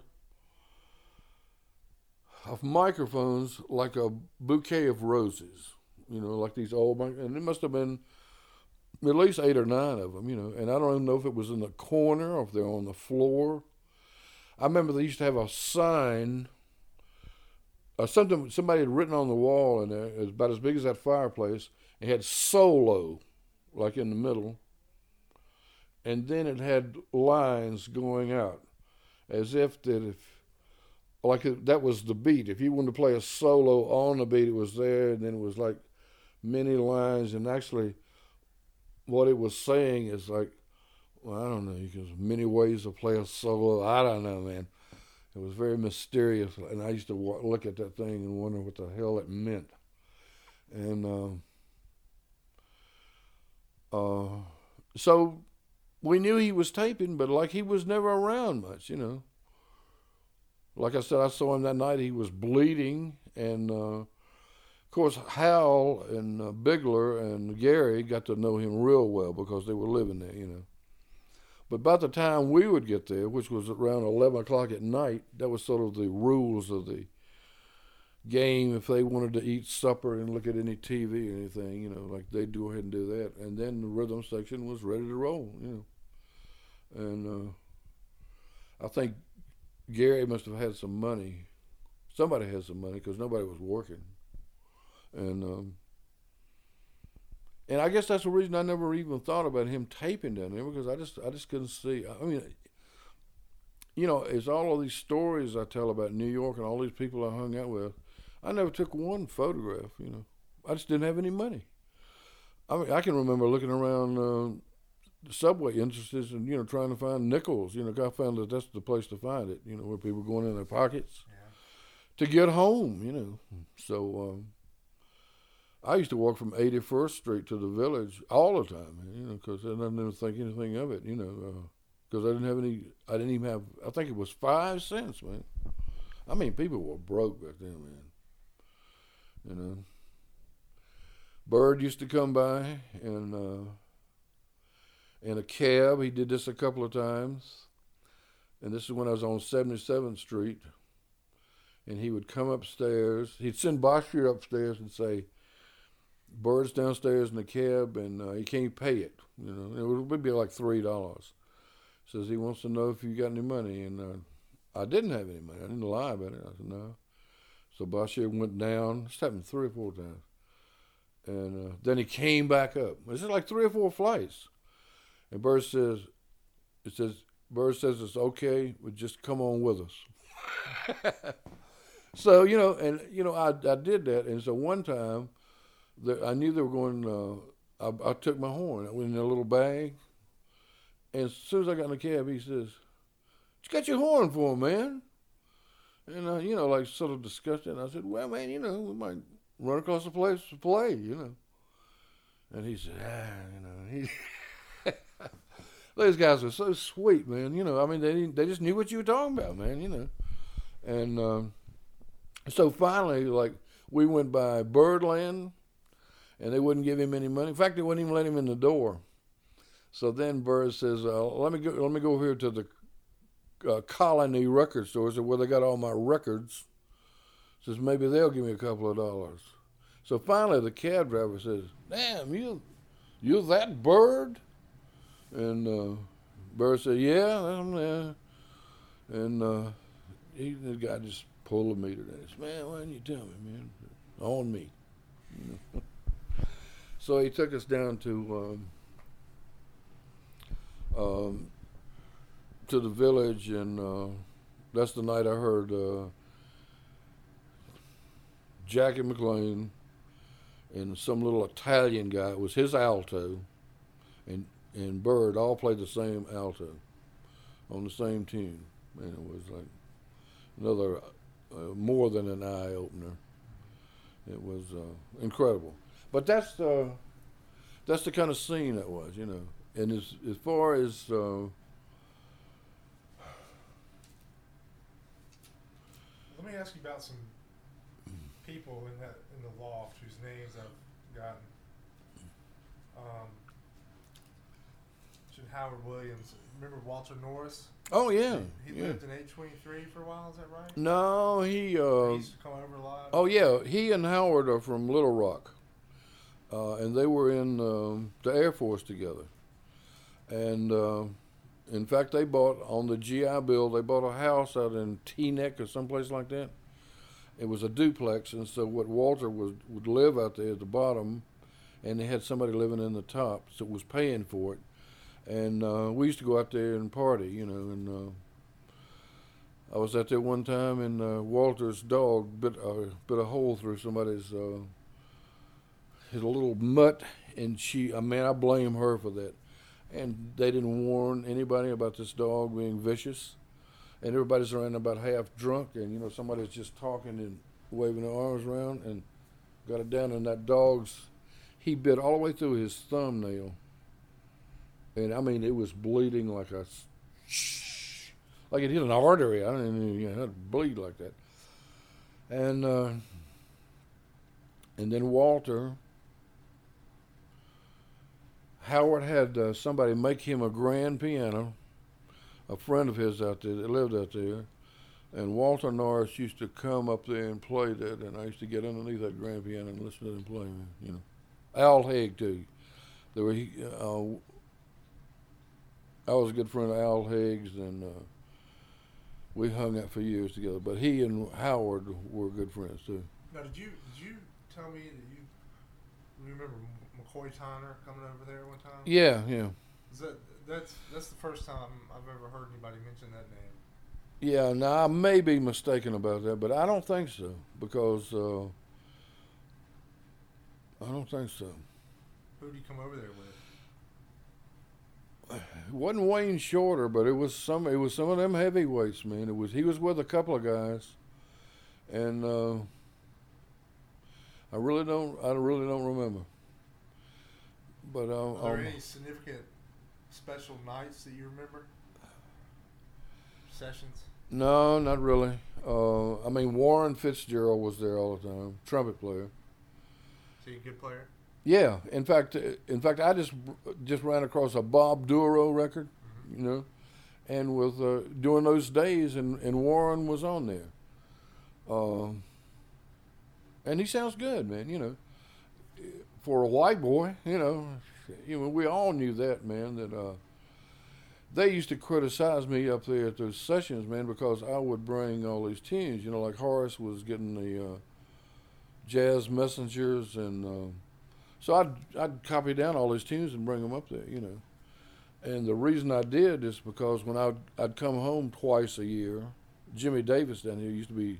of microphones like a bouquet of roses, like these old, and it must have been at least 8 or 9 of them, and I don't even know if it was in the corner or if they're on the floor. I remember they used to have a sign, something somebody had written on the wall in there, it was about as big as that fireplace. It had solo, like in the middle, and then it had lines going out, as if that was the beat. If you wanted to play a solo on the beat, it was there, and then it was like many lines, and actually what it was saying is like, well, I don't know, because many ways to play a solo. I don't know, man. It was very mysterious, and I used to look at that thing and wonder what the hell it meant. And so we knew he was taping, but like he was never around much, Like I said, I saw him that night. He was bleeding, and of course Hal and Bigler and Gary got to know him real well because they were living there, But by the time we would get there, which was around 11 o'clock at night, that was sort of the rules of the game. If they wanted to eat supper and look at any TV or anything, like they'd go ahead and do that. And then the rhythm section was ready to roll, And I think Gary must have had some money. Somebody had some money because nobody was working. And I guess that's the reason I never even thought about him taping down there, because I just couldn't see. I mean, it's all of these stories I tell about New York and all these people I hung out with. I never took one photograph. I just didn't have any money. I mean, I can remember looking around the subway entrances and trying to find nickels. I found that that's the place to find it. Where people were going in their pockets to get home. So. I used to walk from 81st Street to the Village all the time, because I didn't even think anything of it, because I didn't even have, I think it was 5 cents, man. I mean, people were broke back then, man. Bird used to come by in a cab. He did this a couple of times. And this is when I was on 77th Street. And he would come upstairs. He'd send Bashir upstairs and say, Bird's downstairs in the cab, and he can't pay it. It would be like $3. Says he wants to know if you got any money, and I didn't have any money. I didn't lie about it. I said no. So Bashir went down. This happened 3 or 4 times, and then he came back up. This is like 3 or 4 flights, and Bird says it's okay, but just come on with us. So I did that, and so one time. I knew they were going. I took my horn. I went in a little bag, and as soon as I got in the cab, he says, "What you got your horn for, man?" And like sort of disgusted. I said, "Well, man, we might run across the place to play, And he said, those guys are so sweet, man. I mean, they just knew what you were talking about, man. And so finally, like we went by Birdland. And they wouldn't give him any money. In fact, they wouldn't even let him in the door. So then Bird says, "Let me go over here to the Colony record stores where they got all my records." Says maybe they'll give me a couple of dollars. So finally, the cab driver says, "Damn, you that Bird?" And Bird said, "Yeah, I'm there." And the guy just pulled the meter down. He said, "Man, why didn't you tell me, man? On me." So he took us down to the Village, and that's the night I heard Jackie McLean and some little Italian guy. It was his alto, and Bird all played the same alto on the same tune, and it was like another more than an eye opener. It was incredible. But that's the kind of scene that was, And as far as let me ask you about some people in the loft whose names I've gotten. Howard Williams. Remember Walter Norris? Oh yeah, He lived in 823 for a while. Is that right? No, he used to come over a lot. Oh yeah, he and Howard are from Little Rock. And they were in the Air Force together. And in fact, they bought, on the GI Bill, they bought a house out in Teaneck or someplace like that. It was a duplex, and so what Walter would live out there at the bottom, and they had somebody living in the top, so it was paying for it. And we used to go out there and party, and I was out there one time, and Walter's dog bit a hole through somebody's his little mutt, and I blame her for that. And they didn't warn anybody about this dog being vicious, and everybody's around about half drunk, and somebody's just talking and waving their arms around, and got it down, and that he bit all the way through his thumbnail, and I mean it was bleeding like it hit an artery. I didn't even have to bleed like that. And then Walter Howard had somebody make him a grand piano, a friend of his out there that lived out there. And Walter Norris used to come up there and play that, and I used to get underneath that grand piano and listen to them play, you know. Al Haig, too. There were, I was a good friend of Al Haig's, and we hung out for years together. But he and Howard were good friends, too. Now, did you tell me that you remember McCoy Tyner coming over there one time? Yeah, yeah. That's the first time I've ever heard anybody mention that name. Yeah, now I may be mistaken about that, but I don't think so, because I don't think so. Who did he come over there with? It wasn't Wayne Shorter, but it was some of them heavyweights, man. He was with a couple of guys, and I really don't remember. But are there any significant special nights that you remember? Sessions? No, not really. I mean, Warren Fitzgerald was there all the time, trumpet player. So you a good player? Yeah. In fact, I just ran across a Bob Duro record, you know, and with during those days, and Warren was on there. And he sounds good, man. You know, for a white boy, you know, we all knew that, man. That. They used to criticize me up there at those sessions, man, because I would bring all these tunes. You know, like Horace was getting the Jazz Messengers, and so I'd copy down all these tunes and bring them up there, you know. And the reason I did is because when I'd come home twice a year, Jimmy Davis down here used to be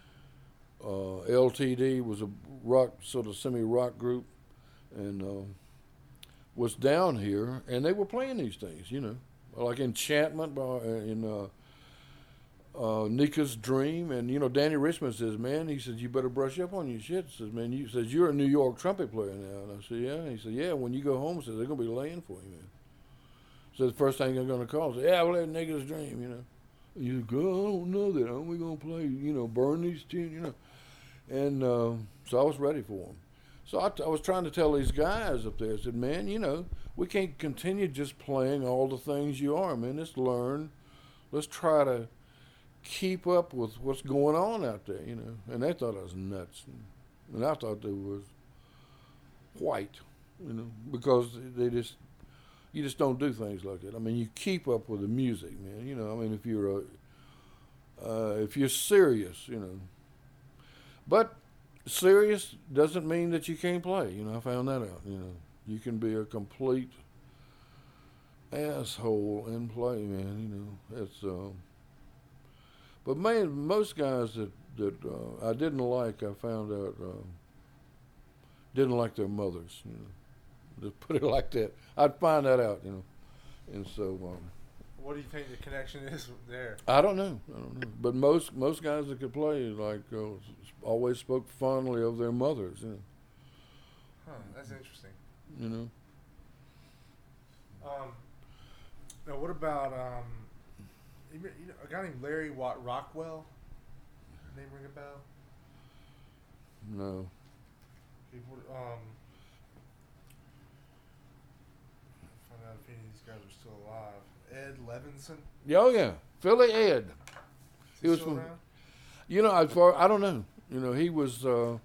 LTD, was a rock, sort of semi-rock group, and was down here, and they were playing these things, you know. Like Enchantment in Nika's Dream. And, you know, Danny Richmond says, man, he says, you better brush up on your shit. He says, man, you're a New York trumpet player now. And I said, yeah. He said, yeah, when you go home, he says, they're going to be laying for you, man. So the first thing they're going to call is, yeah, well, Nika's Dream, you know. And you go, I don't know that. Aren't we going to play, you know, burn these tunes, you know. And so I was ready for them. So I was trying to tell these guys up there, I said, man, you know, we can't continue just playing all the things you are, man. Let's learn. Let's try to keep up with what's going on out there, you know. And they thought I was nuts. And I thought they was white, you know, because you just don't do things like that. I mean, you keep up with the music, man. You know, I mean, if you're serious, you know. But serious doesn't mean that you can't play. You know, I found that out. You know, you can be a complete asshole and play, man. You know, it's. But man, most guys that I didn't like, I found out didn't like their mothers. You know, just put it like that. I'd find that out. You know, and so. What do you think the connection is there? I don't know. But most guys that could play, like, always spoke fondly of their mothers. You know. Huh, that's interesting. You know. Now, what about you know, a guy named Larry Rockwell? Name ring a bell? No. Find out if any of these guys are still alive. Ed Levinson. Oh yeah, Philly Ed. He was from. Around? You know, I don't know. You know, he was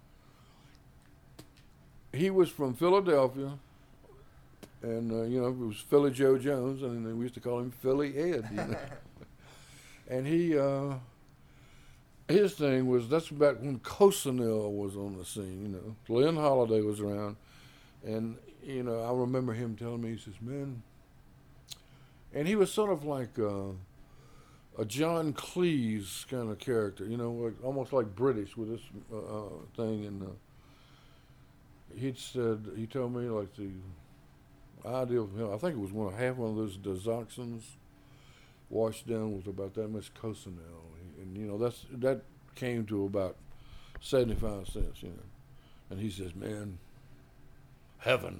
from Philadelphia, and you know, it was Philly Joe Jones, and we used to call him Philly Ed. You know? And he, his thing was, that's about when Cosonell was on the scene. You know, Glenn Holiday was around, and you know, I remember him telling me, he says, man. And he was sort of like a John Cleese kind of character, you know, like, almost like British with this thing. And he told me, like, the idea of him, I think it was half one of those Dazoxons washed down with about that much Cosonell. And, you know, that came to about 75 cents, you know. And he says, man, heaven.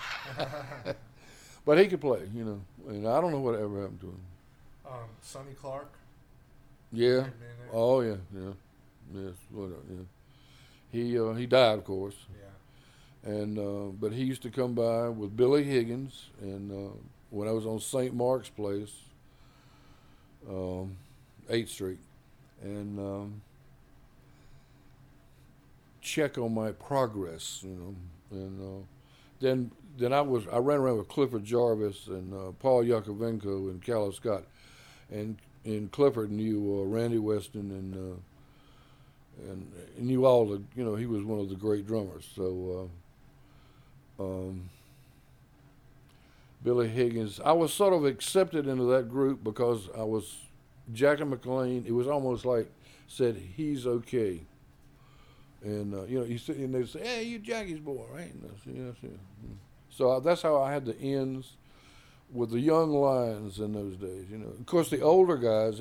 But he could play, you know, and I don't know what ever happened to him. Sonny Clark. Yeah. Oh yeah. Yes. Whatever. Yeah. He died, of course. Yeah. and but he used to come by with Billy Higgins, and when I was on St. Mark's Place, 8th Street, and check on my progress, and then I ran around with Clifford Jarvis and Paul Yakovenko and Callow Scott, and Clifford knew Randy Weston and knew all the, he was one of the great drummers. So Billy Higgins, I was sort of accepted into that group because I was Jackie McLean. It was almost like said he's okay, and you sit and they say, "Hey, you Jackie's boy, right?" And I said, "Yes, yeah." So that's how I had the ends with the young lions in those days. Of course, the older guys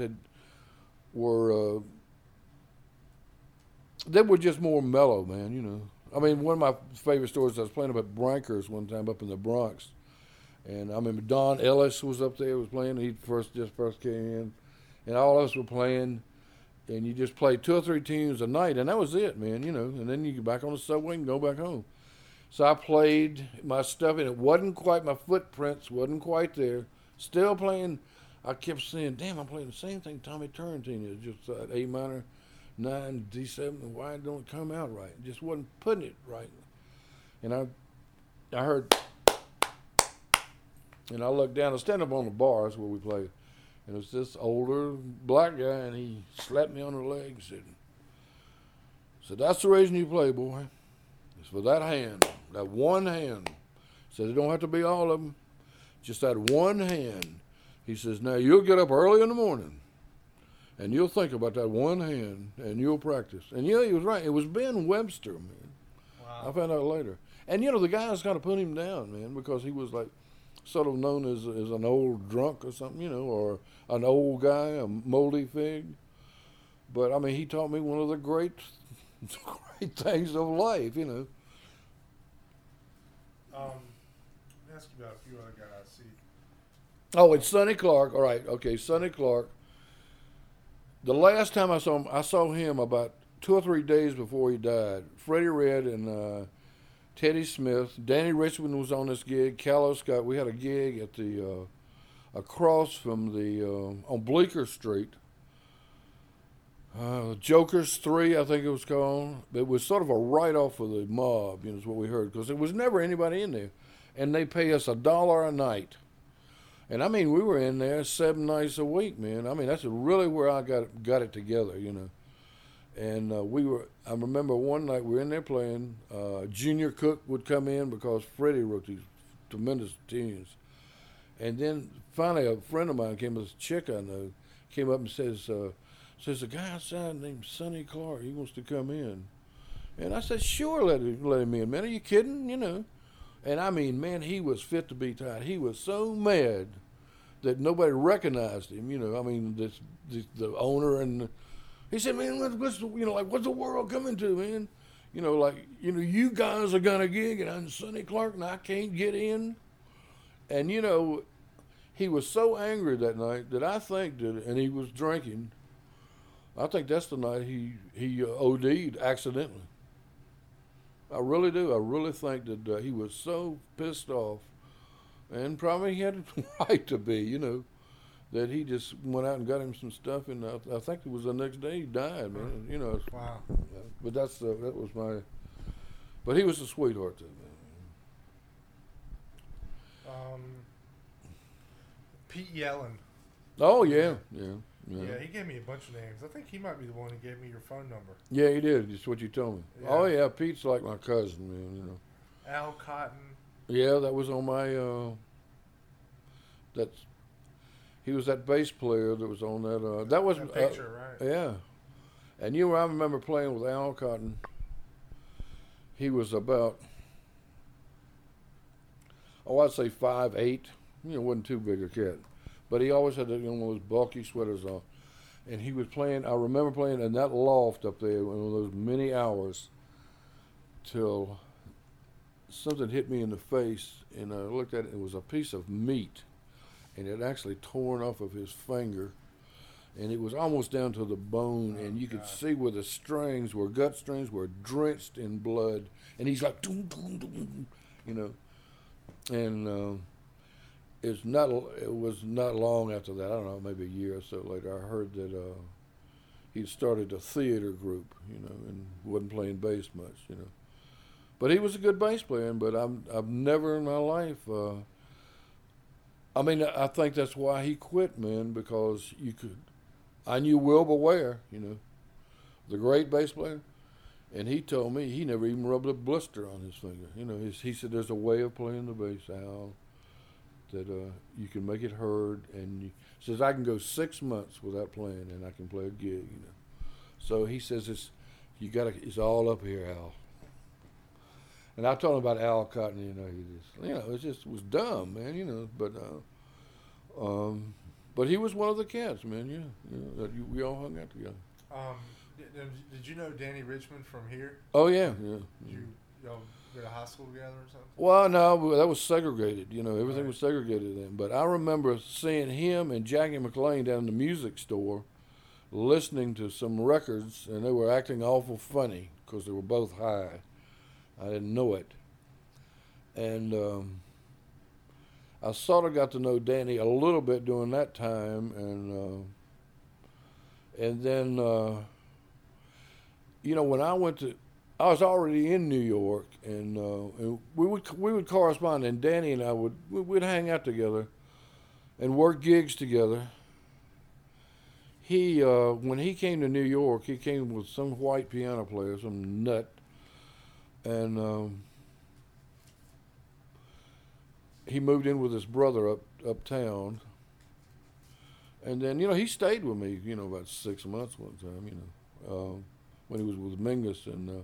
they were just more mellow, man. I mean, one of my favorite stories, I was playing up at Brankers one time up in the Bronx, and I remember Don Ellis was up there, was playing. He just first came in, and all of us were playing, and you just played 2 or 3 tunes a night, and that was it, man. And then you get back on the subway and go back home. So I played my stuff, and it wasn't quite, my footprints wasn't quite there. Still playing. I kept saying, "Damn, I'm playing the same thing Tommy Turrentine is, just A minor, 9, D7, why don't it come out right?" Just wasn't putting it right. And I heard, and I looked down, I was standing up on the bar, that's where we played, and it was this older black guy, and he slapped me on the leg and said, "That's the reason you play, boy. It's for that hand, that one hand." Said, "It don't have to be all of them, just that one hand." He says, "Now you'll get up early in the morning, and you'll think about that one hand, and you'll practice." And he was right. It was Ben Webster, man. Wow. I found out later. And the guys kind of put him down, man, because he was like sort of known as an old drunk or something, or an old guy, a moldy fig. But I mean, he taught me one of the great things of life, Let me ask you about a few other guys. See. Oh, it's Sonny Clark. All right, okay, Sonny Clark. The last time I saw him about 2 or 3 days before he died. Freddie Redd and Teddy Smith. Danny Richmond was on this gig. Callow Scott. We had a gig at the across from the on Bleecker Street. Jokers 3, I think it was called. It was sort of a write-off of the mob, is what we heard, because there was never anybody in there. And they pay us $1 a night. And I mean, we were in there 7 nights a week, man. I mean, that's really where I got it together, And I remember one night we were in there playing. Junior Cook would come in because Freddie wrote these tremendous tunes. And then finally a friend of mine came, this chick I know, came up and says, "A guy outside named Sonny Clark, he wants to come in." And I said, "Sure, let him in, man. Are you kidding?" And I mean, man, he was fit to be tied. He was so mad that nobody recognized him. I mean, the owner, and he said, "Man, what's the world coming to, man? You guys are gonna gig, and I'm Sonny Clark, and I can't get in." And he was so angry that night that I think and he was drinking. I think that's the night he OD'd accidentally. I really do. I really think that he was so pissed off, and probably he had a right to be, that he just went out and got him some stuff, and I think it was the next day he died, man. Wow. But that was my. But he was a sweetheart, too, man. Pete Yellen. Oh yeah. Yeah, he gave me a bunch of names. I think he might be the one who gave me your phone number. Yeah, he did. Just what you told me. Yeah. Oh yeah, Pete's like my cousin, man. Al Cotton. Yeah, that was on my. He was that bass player that was on that. That was that picture, right? Yeah, and I remember playing with Al Cotton. He was about, I'd say 5'8". Wasn't too big a kid. But he always had one of those bulky sweaters on. And he was playing, I remember playing in that loft up there, one of those many hours, till something hit me in the face, and I looked at it, it was a piece of meat, and it actually torn off of his finger. and it was almost down to the bone, and you could see where the strings were, gut strings were drenched in blood, and he's like, doom, doom, doom, you know, and it was not long after that, I don't know, maybe a year or so later, I heard that he'd started a theater group, you know, and wasn't playing bass much, you know. But he was a good bass player, but I've never in my life, I mean, I think that's why he quit, man, because I knew Wilbur Ware, you know, the great bass player, and he told me he never even rubbed a blister on his finger. You know, he said there's a way of playing the bass, Al, that you can make it heard, and he says I can go 6 months without playing, and I can play a gig, you know. So he says it's all up here, Al. And I told him about Al Cotton, you know, it just was dumb, man, you know, but he was one of the cats, man, that we all hung out together. Did you know Danny Richmond from here? Oh, yeah. Did y'all go to high school together or something? Well, no, that was segregated, you know, everything was segregated then. But I remember seeing him and Jackie McLean down in the music store listening to some records, and they were acting awful funny because they were both high. I didn't know it. And I sort of got to know Danny a little bit during that time, and then, you know, when I was already in New York, and we would correspond, and Danny and I we'd hang out together and work gigs together. When he came to New York, he came with some white piano player, some nut, and he moved in with his brother uptown. And then, you know, he stayed with me, you know, about 6 months one time, you know, when he was with Mingus, and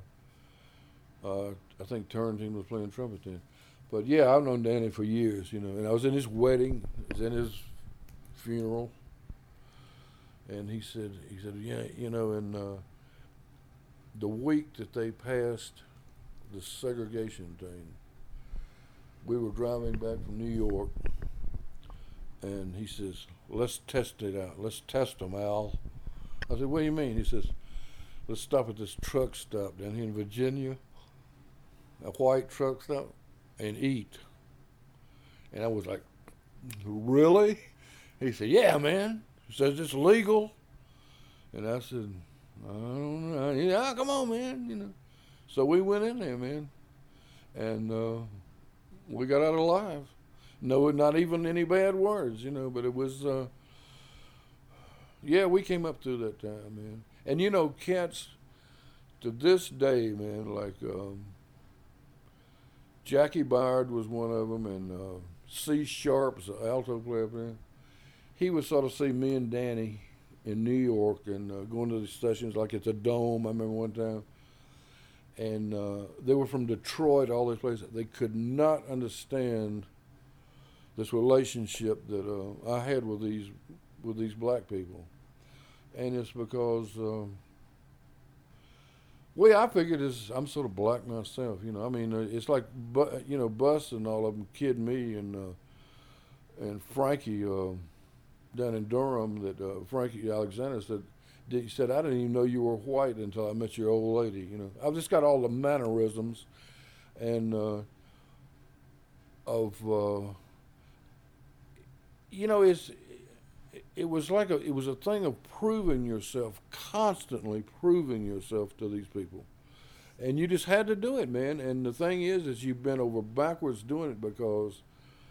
I think Turntine was playing trumpet then. But yeah, I've known Danny for years, you know, and I was in his wedding, I was in his funeral, and he said, yeah, you know, and the week that they passed the segregation thing, we were driving back from New York, and he says, let's test it out. Let's test them, Al. I said, what do you mean? He says, let's stop at this truck stop down here in Virginia, a white truck stop, and eat. And I was like, really? He said, yeah, man. He says, it's legal. And I said, I don't know. Yeah, come on, man, you know. So we went in there, man, and we got out alive. No, not even any bad words, you know, but it was, yeah, we came up through that time, man. And, you know, cats, to this day, man, like Jackie Byard was one of them, and C. Sharp's an alto player, man. He would sort of see me and Danny in New York and going to the sessions like at the Dome, I remember one time. And they were from Detroit, all these places. They could not understand this relationship that I had with these black people, and it's because way I figured is I'm sort of black myself, you know. I mean, it's like you know, Bus and all of them kid me and Frankie down in Durham that Frankie Alexander said. He said, I didn't even know you were white until I met your old lady, you know. I've just got all the mannerisms and you know, it was a thing of proving yourself, constantly proving yourself to these people. And you just had to do it, man. And the thing is you've been over backwards doing it because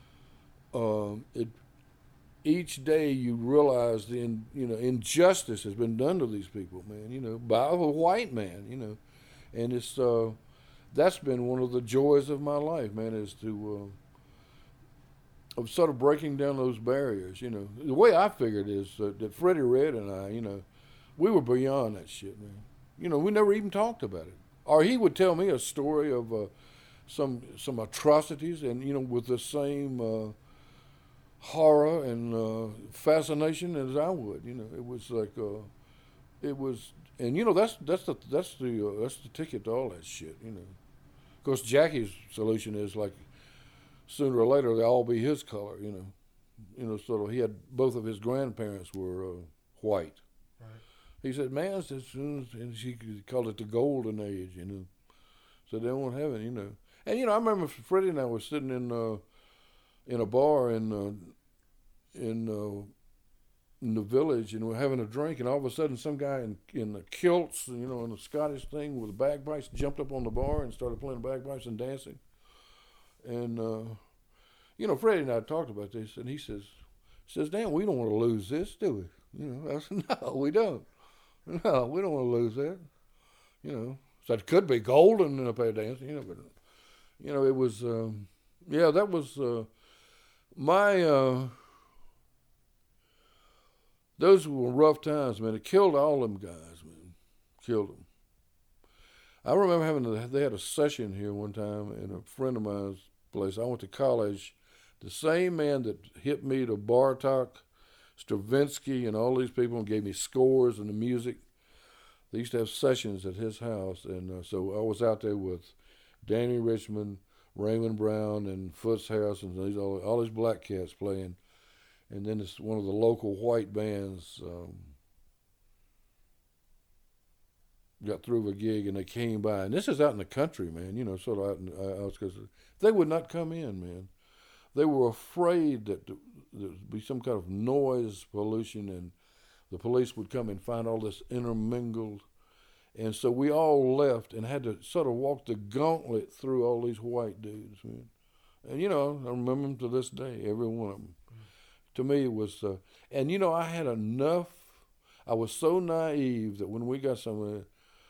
each day you realize the injustice has been done to these people, man, you know, by a white man, you know. And it's that's been one of the joys of my life, man, is to of sort of breaking down those barriers, you know. The way I figured is that Freddie Red and I, you know, we were beyond that shit, man. You know, we never even talked about it. Or he would tell me a story of some atrocities, and, you know, with the same horror and fascination as I would, you know. It was like and you know, that's the ticket to all that shit, you know. Of course, Jackie's solution is like sooner or later they'll all be his color, you know. You know, sort of. He had both of his grandparents were white. Right. He said, man, and she called it the golden age, you know. So they won't have it, you know. And, you know, I remember Freddie and I were sitting in a bar in the village, and we're having a drink, and all of a sudden some guy in the kilts, you know, in the Scottish thing with the bagpipes jumped up on the bar and started playing bagpipes and dancing. And, you know, Freddie and I talked about this, and he says, Dan, we don't want to lose this, do we? You know, I said, no, we don't. No, we don't want to lose that. You know, so it could be golden up there dancing, you know, but, you know, it was, yeah, that was my, those were rough times, man. It killed all them guys, man. Killed them. I remember they had a session here one time in a friend of mine's place. I went to college. The same man that hit me to Bartok, Stravinsky, and all these people and gave me scores and the music, they used to have sessions at his house. And so I was out there with Danny Richmond, Raymond Brown, and Foots Harrison, and all these black cats playing. And then it's one of the local white bands got through with a gig, and they came by. And this is out in the country, man, you know, sort of out in the outskirts. They would not come in, man. They were afraid that there would be some kind of noise pollution, and the police would come and find all this intermingled. And so we all left and had to sort of walk the gauntlet through all these white dudes, man. And, you know, I remember them to this day, every one of them. To me, it was, and you know, I had enough. I was so naive that when we got somewhere,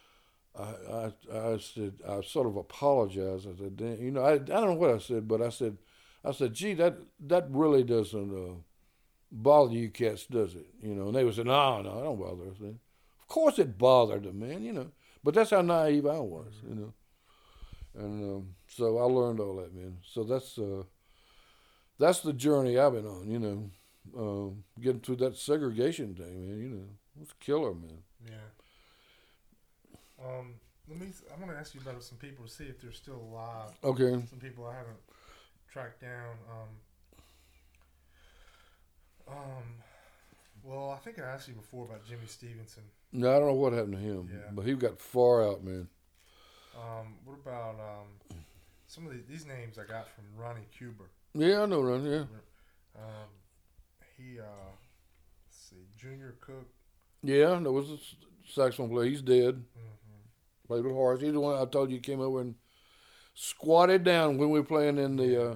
I said, I sort of apologized. I said, "Damn," you know, I don't know what I said, but I said, gee, that really doesn't bother you cats, does it? You know, and they would say, no, I don't bother us. Of course it bothered them, man, you know. But that's how naive I was, you know. And so I learned all that, man. So that's the journey I've been on, you know, getting through that segregation thing, man, you know. It was a killer, man. Yeah. I'm going to ask you about some people to see if they're still alive. Okay. Some people I haven't tracked down. Well, I think I asked you before about Jimmy Stevenson. No, I don't know what happened to him, but he got far out, man. What about some of these names I got from Ronnie Cuber? Yeah, I know Ronnie, yeah. Let's see, Junior Cook. Yeah, there was a saxophone player. He's dead. Mm-hmm. Played with Horace. He's the one I told you came over and squatted down when we were playing in the...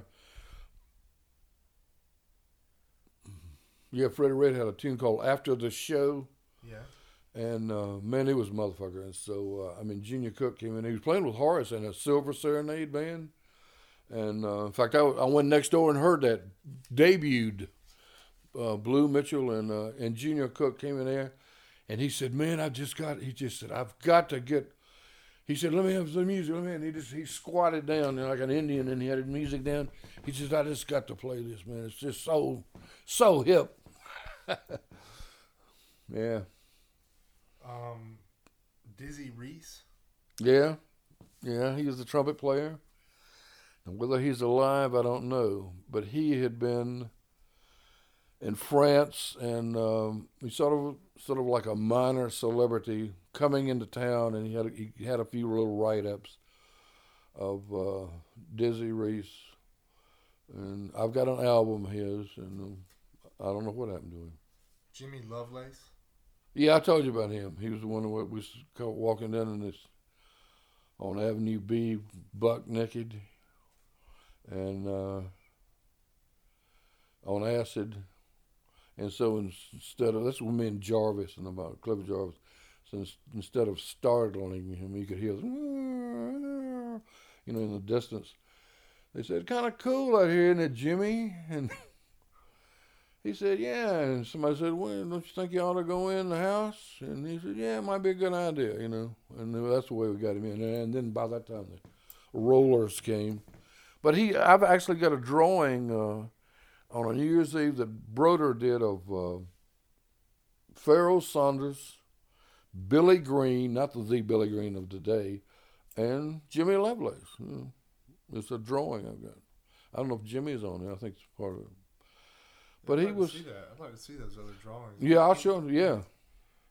Freddie Red had a tune called After the Show. Yeah. And, man, he was a motherfucker. And so, Junior Cook came in. He was playing with Horace in a Silver Serenade band. And, in fact, I went next door and heard that debuted. Blue Mitchell and Junior Cook came in there. And he said, man, I've got to get... He said, let me have some music. And he squatted down like an Indian, and he had his music down. He says, I just got to play this, man. It's just so hip. Yeah. Dizzy Reese. Yeah, he was the trumpet player. And whether he's alive, I don't know. But he had been in France, and he sort of like a minor celebrity coming into town, and he had a few little write-ups of Dizzy Reese. And I've got an album of his, and I don't know what happened to him. Jimmy Lovelace? Yeah, I told you about him. He was the one that was walking down on Avenue B, buck naked, and on acid. And so that's what me and Jarvis and about Clifford Jarvis. So instead of startling him, you could hear, in the distance. They said, kind of cool out here, isn't it, Jimmy? And he said, yeah. And somebody said, well, don't you think you ought to go in the house? And he said, yeah, it might be a good idea, you know. And that's the way we got him in. And then by that time, the Rollers came. But I've actually got a drawing on a New Year's Eve that Broder did of Pharoah Saunders, Billy Green, not the Billy Green of today, and Jimmy Lovelace. You know. It's a drawing I've got. I don't know if Jimmy's on there. I think it's part of it. But I'd like to see those other drawings. Yeah, I'll show you. Yeah.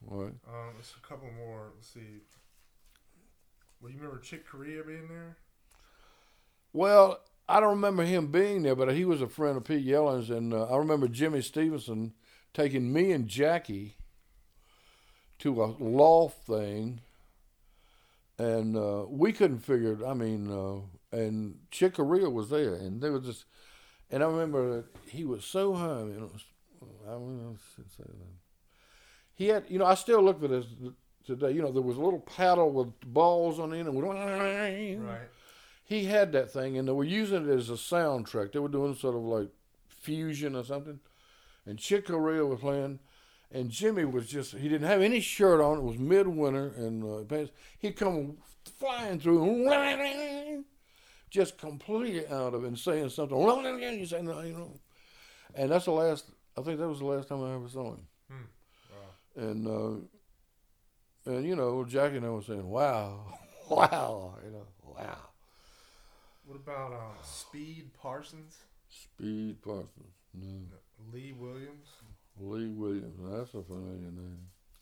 All right. There's a couple more. Let's see. Well, you remember Chick Corea being there? Well, I don't remember him being there, but he was a friend of Pete Yellen's, and I remember Jimmy Stevenson taking me and Jackie to a loft thing, and we couldn't figure it. I mean, and Chick Corea was there, and they were just, and I remember that he was so high. You know, I don't know, he had, you know, I still look for this today. You know, there was a little paddle with balls on the end, and Right. he had that thing, and they were using it as a soundtrack. They were doing sort of like fusion or something, and Chick Corea was playing. And Jimmy was just, he didn't have any shirt on. It was midwinter, and he'd come flying through, just completely out of it, and saying something, you say, no, you know. And that's the last, I think that was the last time I ever saw him. Wow. And you know, Jackie and I were saying, wow, wow, you know, wow. What about Speed Parsons? Speed Parsons, no. Lee Williams? Lee Williams, that's a familiar name.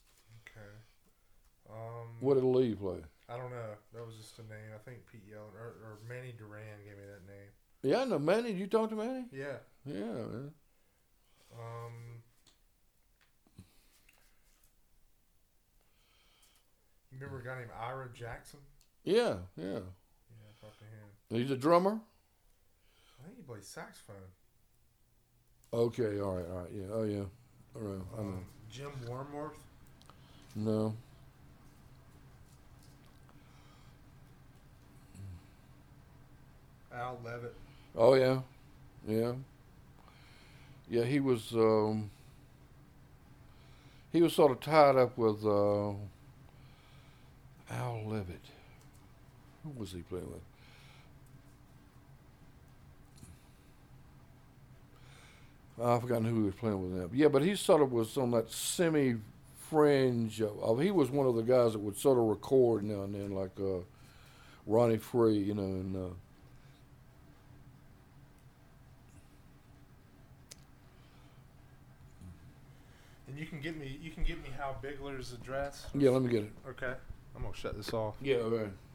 Okay. What did Lee play? I don't know. That was just a name. I think Pete Yellen or Manny Duran gave me that name. Yeah, I know Manny. You talk to Manny? Yeah. Yeah, man. You remember a guy named Ira Jackson? Yeah, yeah. Yeah, I talked to him. He's a drummer? I think he plays saxophone. Okay, all right, yeah, oh yeah. All right, I know. Jim Wormworth? No. Al Levitt? Oh yeah, yeah. Yeah, he was sort of tied up with Al Levitt. Who was he playing with? I've forgotten who he was playing with now. Yeah, but he sort of was on that semi-fringe of he was one of the guys that would sort of record now and then, like Ronnie Free, you know, and And you can get me Hal Bigler's address. yeah, let me get it. Okay. I'm gonna shut this off. Yeah, all right.